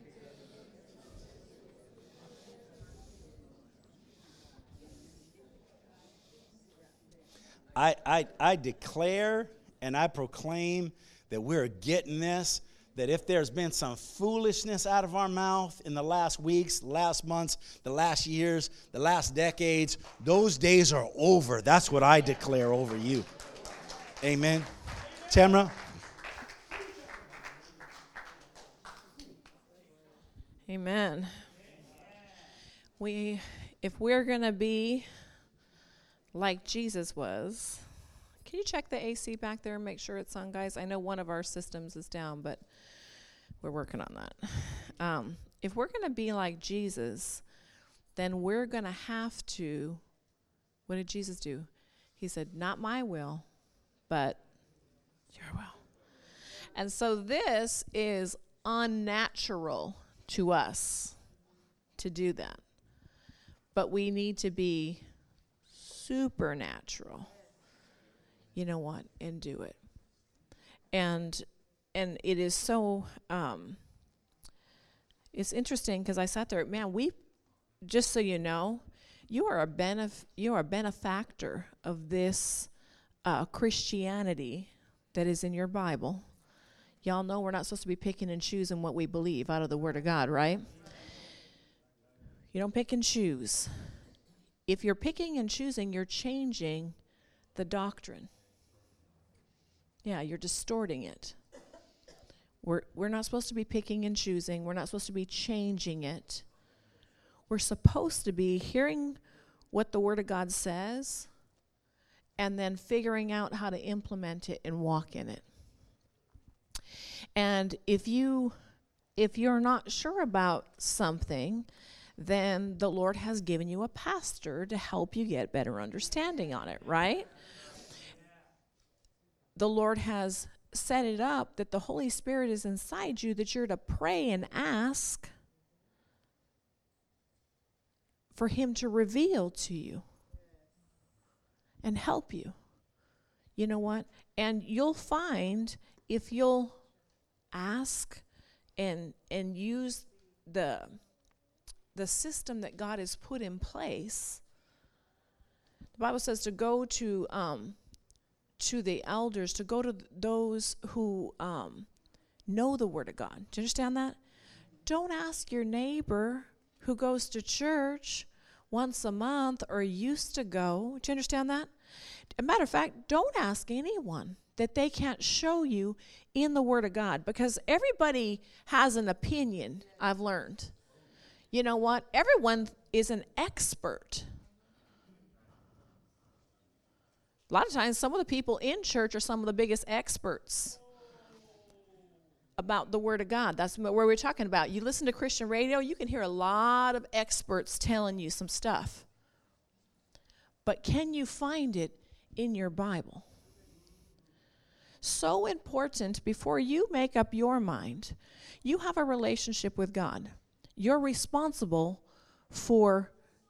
I, I, I declare and I proclaim that we're getting this, that if there's been some foolishness out of our mouth in the last weeks, last months, the last years, the last decades, those days are over. That's what I declare over you. Amen. Tamra? Amen. We, if we're going to be like Jesus was, can you check the A C back there and make sure it's on, guys? I know one of our systems is down, but we're working on that. Um, if we're going to be like Jesus, then we're going to have to, what did Jesus do? He said, not my will, but your will. And so this is unnatural to us to do that. But we need to be supernatural. You know what? And do it. And and it is so um it's interesting because I sat there, man, we just so you know, you are a benef- you are a benefactor of this uh, Christianity that is in your Bible. Y'all know we're not supposed to be picking and choosing what we believe out of the Word of God, right? You don't pick and choose. If you're picking and choosing, you're changing the doctrine. Yeah, you're distorting it. We're we're not supposed to be picking and choosing. We're not supposed to be changing it. We're supposed to be hearing what the Word of God says and then figuring out how to implement it and walk in it. And if you if you're not sure about something, then the Lord has given you a pastor to help you get better understanding on it, right? The Lord has set it up that the Holy Spirit is inside you, that you're to pray and ask for Him to reveal to you and help you. You know what? And you'll find if you'll ask and and use the the system that God has put in place. The Bible says to go to um, to the elders, to go to th- those who um, know the Word of God. Do you understand that? Don't ask your neighbor who goes to church once a month or used to go. Do you understand that? As a matter of fact, don't ask anyone that they can't show you in the Word of God, because everybody has an opinion, I've learned. You know what? Everyone is an expert. A lot of times, some of the people in church are some of the biggest experts about the Word of God. That's what we're talking about. You listen to Christian radio, you can hear a lot of experts telling you some stuff. But can you find it in your Bible? So important, before you make up your mind, you have a relationship with God. You're responsible for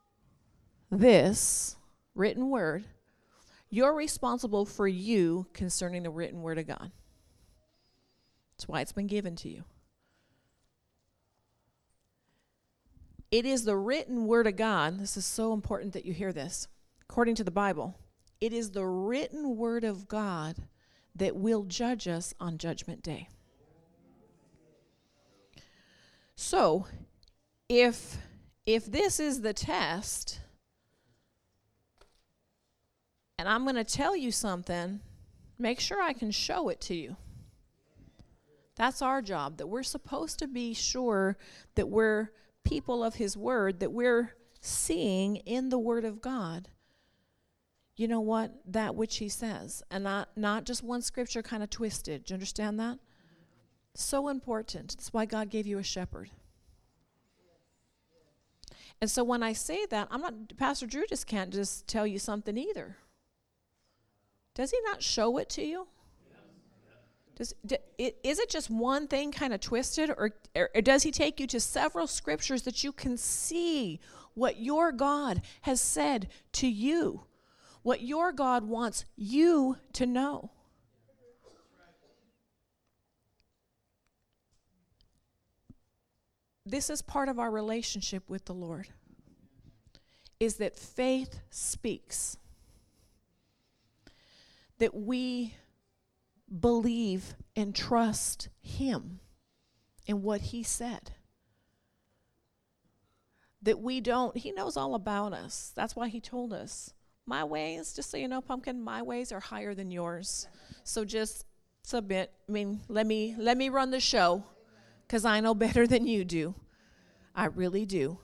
this written word. You're responsible for you concerning the written word of God. That's why it's been given to you. It is the written word of God. This is so important that you hear this. According to the Bible, it is the written word of God that will judge us on Judgment Day. So, if if this is the test, and I'm going to tell you something make sure I can show it to you. That's our job, that we're supposed to be sure that we're people of his word, that we're seeing in the word of God, you know what, that which he says, and not, not just one scripture kind of twisted. Do you understand that? So important. That's why God gave you a shepherd. And so when I say that, I'm not, Pastor Drew just can't just tell you something either. Does he not show it to you? Does, d- it, is it just one thing kind of twisted, or, or does he take you to several scriptures that you can see what your God has said to you, what your God wants you to know? This is part of our relationship with the Lord, is that faith speaks, that we believe and trust him in what he said. That we don't, he knows all about us. That's why he told us, my ways, just so you know, Pumpkin, my ways are higher than yours. So just submit. I mean, let me let me run the show, because I know better than you do. I really do.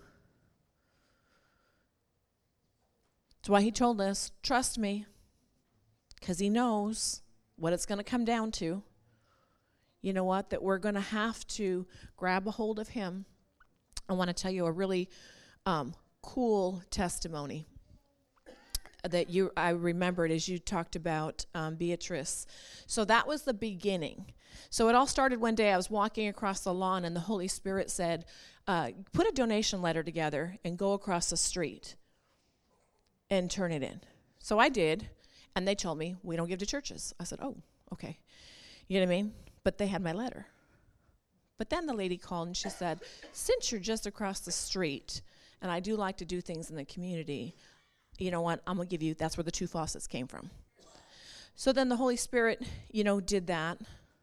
That's why he told us, trust me, because he knows what it's going to come down to. You know what? That we're going to have to grab a hold of him. I want to tell you a really um, cool testimony that you I remembered as you talked about um, Beatrice. So that was the beginning. So it all started one day. I was walking across the lawn, and the Holy Spirit said, uh, put a donation letter together and go across the street and turn it in. So I did. And they told me, we don't give to churches. I said, oh, okay. You know what I mean? But they had my letter. But then the lady called and she said, since you're just across the street, and I do like to do things in the community, you know what, I'm going to give you, that's where the two faucets came from. So then the Holy Spirit, you know, did that.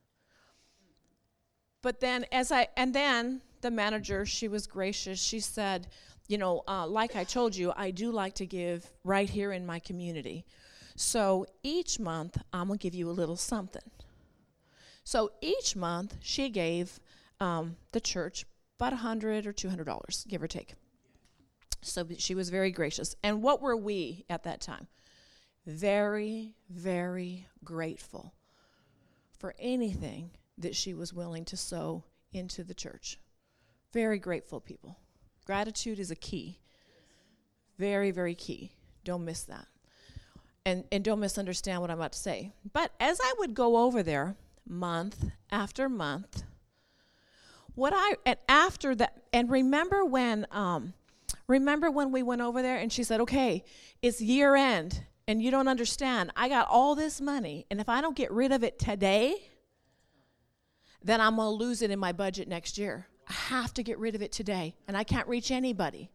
But then as I, and then the manager, she was gracious. She said, you know, uh, like I told you, I do like to give right here in my community. So each month, I'm going to give you a little something. So each month, she gave um, the church about one hundred dollars or two hundred dollars, give or take. So she was very gracious. And what were we at that time? Very, very grateful for anything that she was willing to sow into the church. Very grateful people. Gratitude is a key. Very, very key. Don't miss that. And, and don't misunderstand what I'm about to say. But as I would go over there month after month, what I, and after that, and remember when, um, remember when we went over there and she said, okay, it's year end and you don't understand. I got all this money, and if I don't get rid of it today, then I'm going to lose it in my budget next year. I have to get rid of it today, and I can't reach anybody.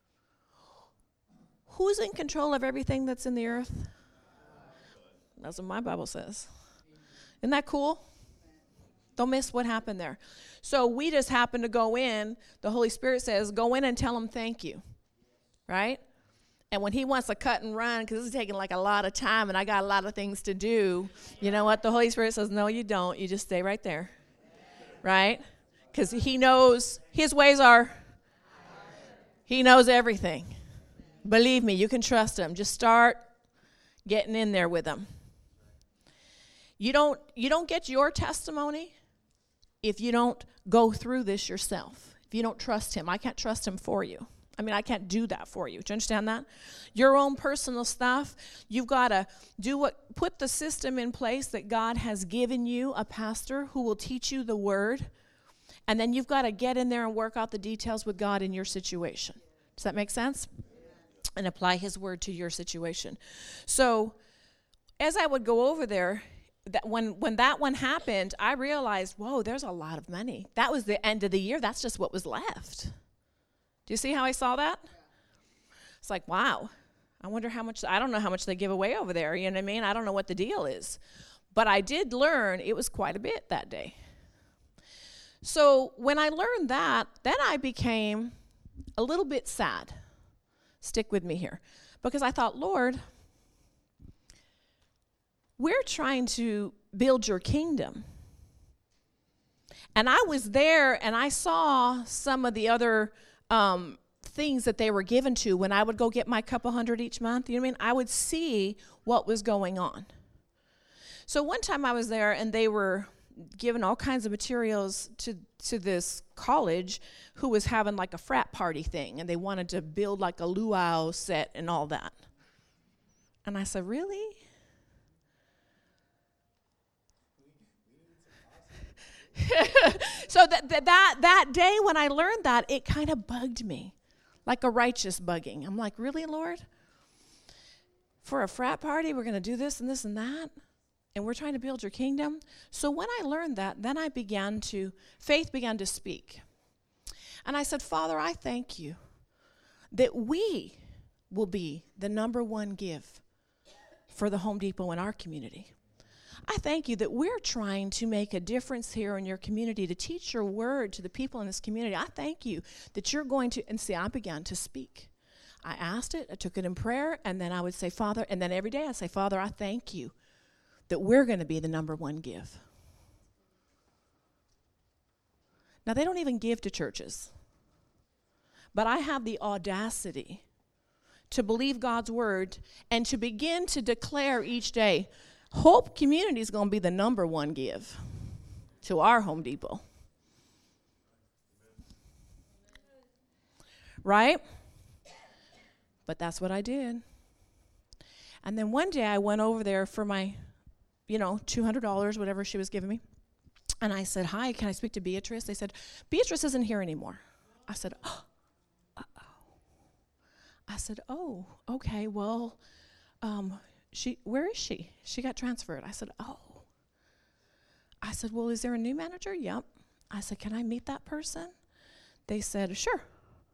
Who's in control of everything that's in the earth? That's what my Bible says. Isn't that cool? Don't miss what happened there. So we just happened to go in. The Holy Spirit says, go in and tell him thank you. Right? And when he wants to cut and run, because this is taking like a lot of time and I got a lot of things to do, you know what? The Holy Spirit says, no, you don't. You just stay right there. Right? Because he knows his ways are, he knows everything. Believe me, you can trust him. Just start getting in there with him. You don't you don't get your testimony if you don't go through this yourself. If you don't trust him. I can't trust him for you. I mean, I can't do that for you. Do you understand that? Your own personal stuff, you've got to do what, put the system in place that God has given you, a pastor who will teach you the word, and then you've got to get in there and work out the details with God in your situation. Does that make sense? And apply his word to your situation. So as I would go over there, that when, when that one happened, I realized, whoa, there's a lot of money. That was the end of the year. That's just what was left. Do you see how I saw that? It's like, wow, I wonder how much, I don't know how much they give away over there. You know what I mean? I don't know what the deal is. But I did learn it was quite a bit that day. So when I learned that, then I became a little bit sad. Stick with me here. Because I thought, Lord, we're trying to build your kingdom. And I was there, and I saw some of the other um, things that they were given to when I would go get my couple hundred each month. You know what I mean? I would see what was going on. So one time I was there, and they were given all kinds of materials to, to this college who was having like a frat party thing, and they wanted to build like a luau set and all that. And I said, really? So that, that that that day when I learned that, it kind of bugged me, like a righteous bugging. I'm like, really, Lord? For a frat party, we're going to do this and this and that? And we're trying to build your kingdom? So when I learned that, then I began to, faith began to speak. And I said, Father, I thank you that we will be the number one give for the Home Depot in our community. I thank you that we're trying to make a difference here in your community, to teach your word to the people in this community. I thank you that you're going to, and see, I began to speak. I asked it, I took it in prayer, and then I would say, Father, and then every day I say, Father, I thank you that we're going to be the number one give. Now, they don't even give to churches, but I have the audacity to believe God's word and to begin to declare each day, Hope Community is going to be the number one give to our Home Depot. Right? But that's what I did. And then one day I went over there for my, you know, two hundred dollars, whatever she was giving me. And I said, hi, can I speak to Beatrice? They said, Beatrice isn't here anymore. I said, oh, uh-oh. I said, oh, okay, well, um, She, where is she? She got transferred. I said, oh. I said, well, is there a new manager? Yep. I said, can I meet that person? They said, sure.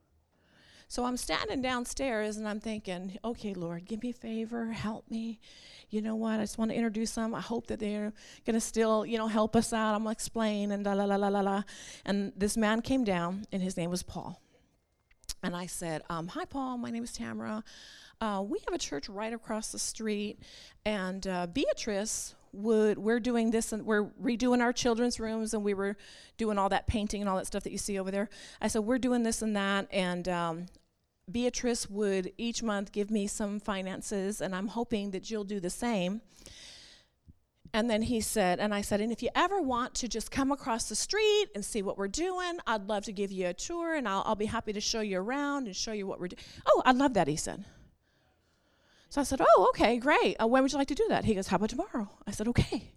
So I'm standing downstairs, and I'm thinking, okay, Lord, give me favor, help me. You know what? I just want to introduce them. I hope that they're going to still, you know, help us out. I'm going to explain, and la, la, la, la, la, la. And this man came down, and his name was Paul. And I said, um, hi, Paul. My name is Tamara. Uh, we have a church right across the street, and uh, Beatrice would, we're doing this, and we're redoing our children's rooms, and we were doing all that painting and all that stuff that you see over there. I said, we're doing this and that, and um, Beatrice would each month give me some finances, and I'm hoping that you'll do the same. And then he said, and I said, and if you ever want to just come across the street and see what we're doing, I'd love to give you a tour, and I'll, I'll be happy to show you around and show you what we're doing. Oh, I'd love that, he said. So I said, oh, okay, great. Uh, when would you like to do that? He goes, how about tomorrow? I said, okay.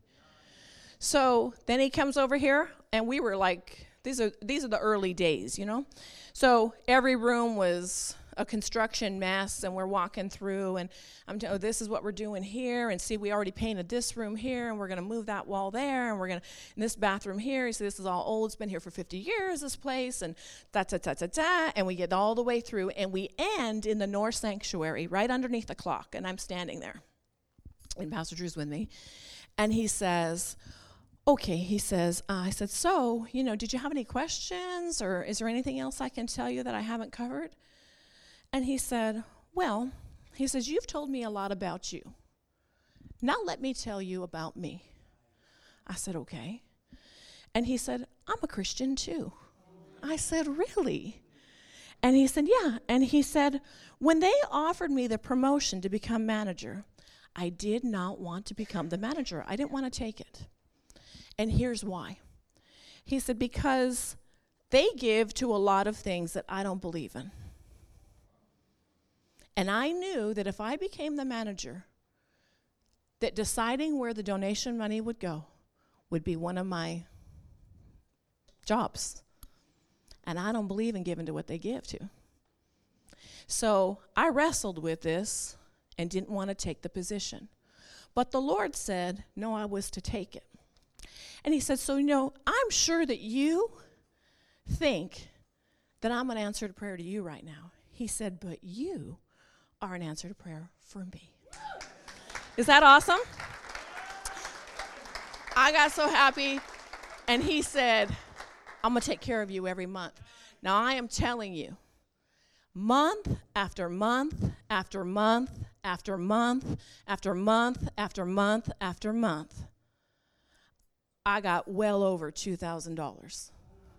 So then he comes over here, and we were like, these are these are the early days, you know. So every room was a construction mess, and we're walking through, and I'm telling, oh, this is what we're doing here, and see, we already painted this room here, and we're going to move that wall there, and we're going to, in this bathroom here, you see, this is all old, it's been here for fifty years, this place, and da-da-da-da-da, and we get all the way through, and we end in the North Sanctuary, right underneath the clock, and I'm standing there, and Pastor Drew's with me, and he says, okay, he says, uh, I said, so, you know, did you have any questions, or is there anything else I can tell you that I haven't covered? And he said, well, he says, you've told me a lot about you. Now let me tell you about me. I said, okay. And he said, I'm a Christian too. I said, really? And he said, yeah. And he said, when they offered me the promotion to become manager, I did not want to become the manager. I didn't want to take it. And here's why. He said, because they give to a lot of things that I don't believe in. And I knew that if I became the manager, that deciding where the donation money would go would be one of my jobs. And I don't believe in giving to what they give to. So I wrestled with this and didn't want to take the position. But the Lord said, no, I was to take it. And he said, so, you know, I'm sure that you think that I'm an answer to prayer to you right now. He said, but you are an answer to prayer for me. Is that awesome? I got so happy. And he said, I'm going to take care of you every month. Now, I am telling you, month after month after month after month after month after month after month, I got well over two thousand dollars.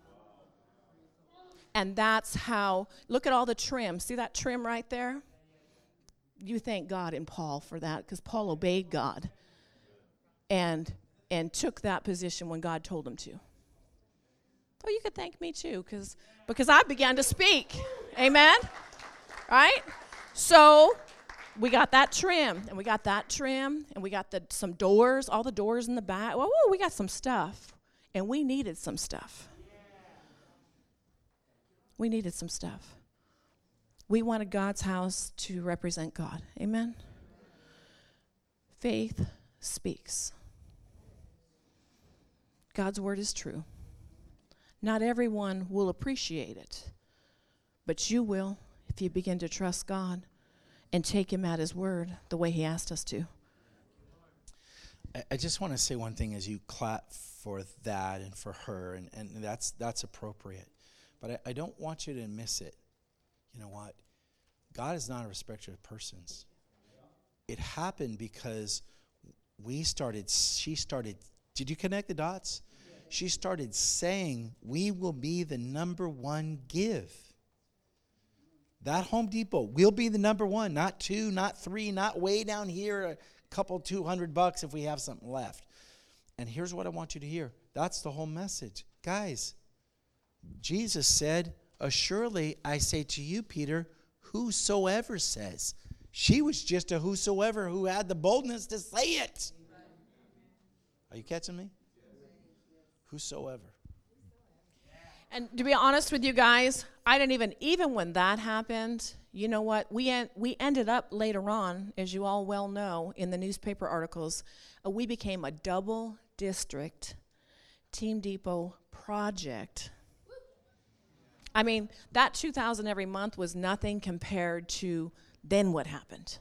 And that's how, look at all the trim. See that trim right there? You thank God in Paul for that, because Paul obeyed God and and took that position when God told him to. Oh, you could thank me too, because because I began to speak. Amen? Right? So we got that trim, and we got that trim, and we got the some doors, all the doors in the back. Well, whoa, we got some stuff, and we needed some stuff. We needed some stuff. We wanted God's house to represent God. Amen? Faith speaks. God's word is true. Not everyone will appreciate it, but you will if you begin to trust God and take him at his word the way he asked us to. I, I just want to say one thing as you clap for that and for her, and, and that's that's appropriate. But I, I don't want you to miss it. You know what? God is not a respecter of persons. It happened because we started, she started, did you connect the dots? She started saying, we will be the number one give. That Home Depot will be the number one, not two, not three, not way down here, a couple, two hundred bucks if we have something left. And here's what I want you to hear. That's the whole message. Guys, Jesus said, assuredly I say to you, Peter, whosoever says. She was just a whosoever who had the boldness to say it. Are you catching me? Whosoever. And to be honest with you guys, I didn't even, even when that happened, you know what? We en- we ended up later on, as you all well know, in the newspaper articles, uh, we became a double district Team Depot project. I mean, that two thousand every month was nothing compared to then what happened.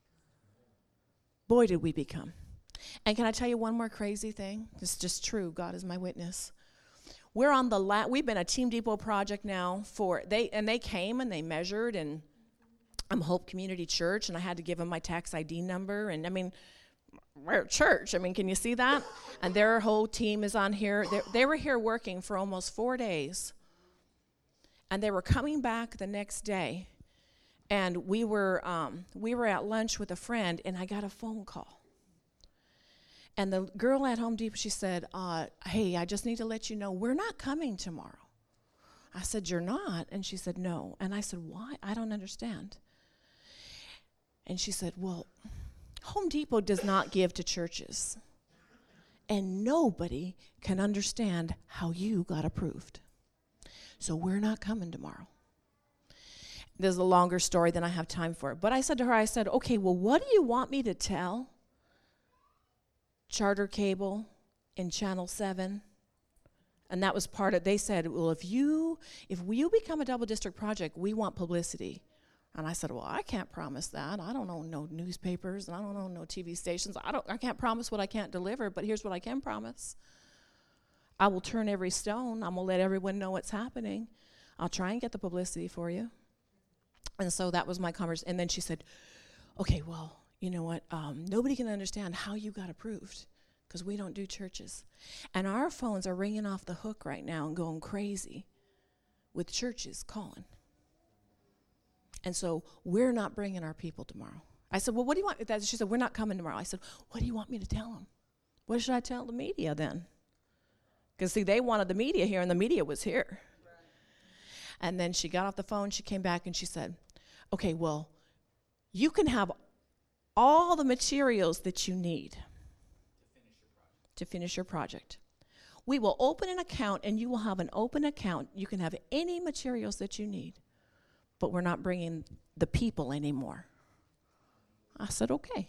Boy, did we become. And can I tell you one more crazy thing? It's just true. God is my witness. We're on the la- we've been a Team Depot project now for they and they came and they measured, and I'm Hope Community Church, and I had to give them my tax I D number, and I mean, we're a church. I mean, can you see that? And their whole team is on here. They, they were here working for almost four days. And they were coming back the next day, and we were um, we were at lunch with a friend, and I got a phone call. And the girl at Home Depot, she said, uh, hey, I just need to let you know, we're not coming tomorrow. I said, you're not? And she said, no. And I said, why? I don't understand. And she said, well, Home Depot does not give to churches, and nobody can understand how you got approved. So we're not coming tomorrow. There's a longer story than I have time for. But I said to her, I said, okay, well, what do you want me to tell Charter Cable and Channel seven? And that was part of, they said, well, if you, if you become a double district project, we want publicity. And I said, well, I can't promise that. I don't own no newspapers, and I don't own no T V stations. I don't, I can't promise what I can't deliver, but here's what I can promise. I will turn every stone. I'm going to let everyone know what's happening. I'll try and get the publicity for you. And so that was my conversation. And then she said, okay, well, you know what? Um, nobody can understand how you got approved because we don't do churches. And our phones are ringing off the hook right now and going crazy with churches calling. And so we're not bringing our people tomorrow. I said, well, what do you want? She said, we're not coming tomorrow. I said, what do you want me to tell them? What should I tell the media then? Because, see, they wanted the media here, and the media was here. Right. And then she got off the phone. She came back, and she said, okay, well, you can have all the materials that you need to finish your project. We will open an account, and you will have an open account. You can have any materials that you need, but we're not bringing the people anymore. I said, okay.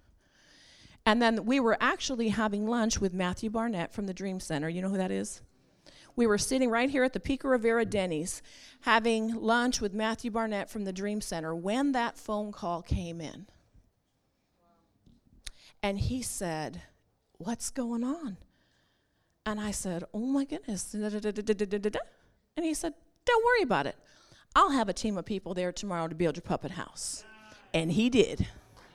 And then we were actually having lunch with Matthew Barnett from the Dream Center. You know who that is? We were sitting right here at the Pico Rivera Denny's having lunch with Matthew Barnett from the Dream Center when that phone call came in. And he said, what's going on? And I said, oh my goodness. And he said, don't worry about it. I'll have a team of people there tomorrow to build your puppet house. And he did.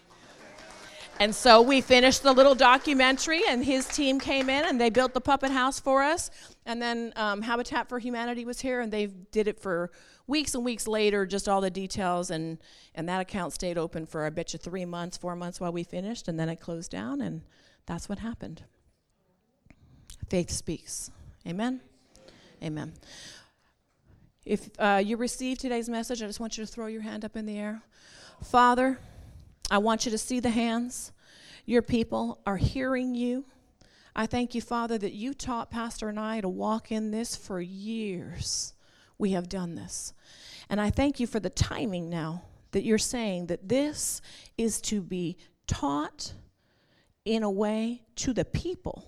And so we finished the little documentary, and his team came in, and they built the puppet house for us. And then um, Habitat for Humanity was here, and they did it for weeks and weeks later, just all the details. And, and that account stayed open for, I bet you, three months, four months while we finished, and then it closed down, and that's what happened. Faith speaks. Amen? Amen. If uh, you received today's message, I just want you to throw your hand up in the air. Father, I want you to see the hands. Your people are hearing you. I thank you, Father, that you taught Pastor and I to walk in this for years. We have done this. And I thank you for the timing now that you're saying that this is to be taught in a way to the people.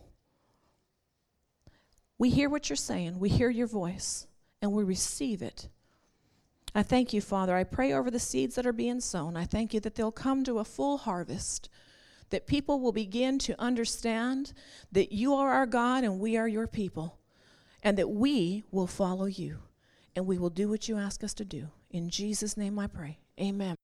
We hear what you're saying. We hear your voice, and we receive it. I thank you, Father. I pray over the seeds that are being sown. I thank you that they'll come to a full harvest, that people will begin to understand that you are our God and we are your people, and that we will follow you, and we will do what you ask us to do. In Jesus' name I pray. Amen.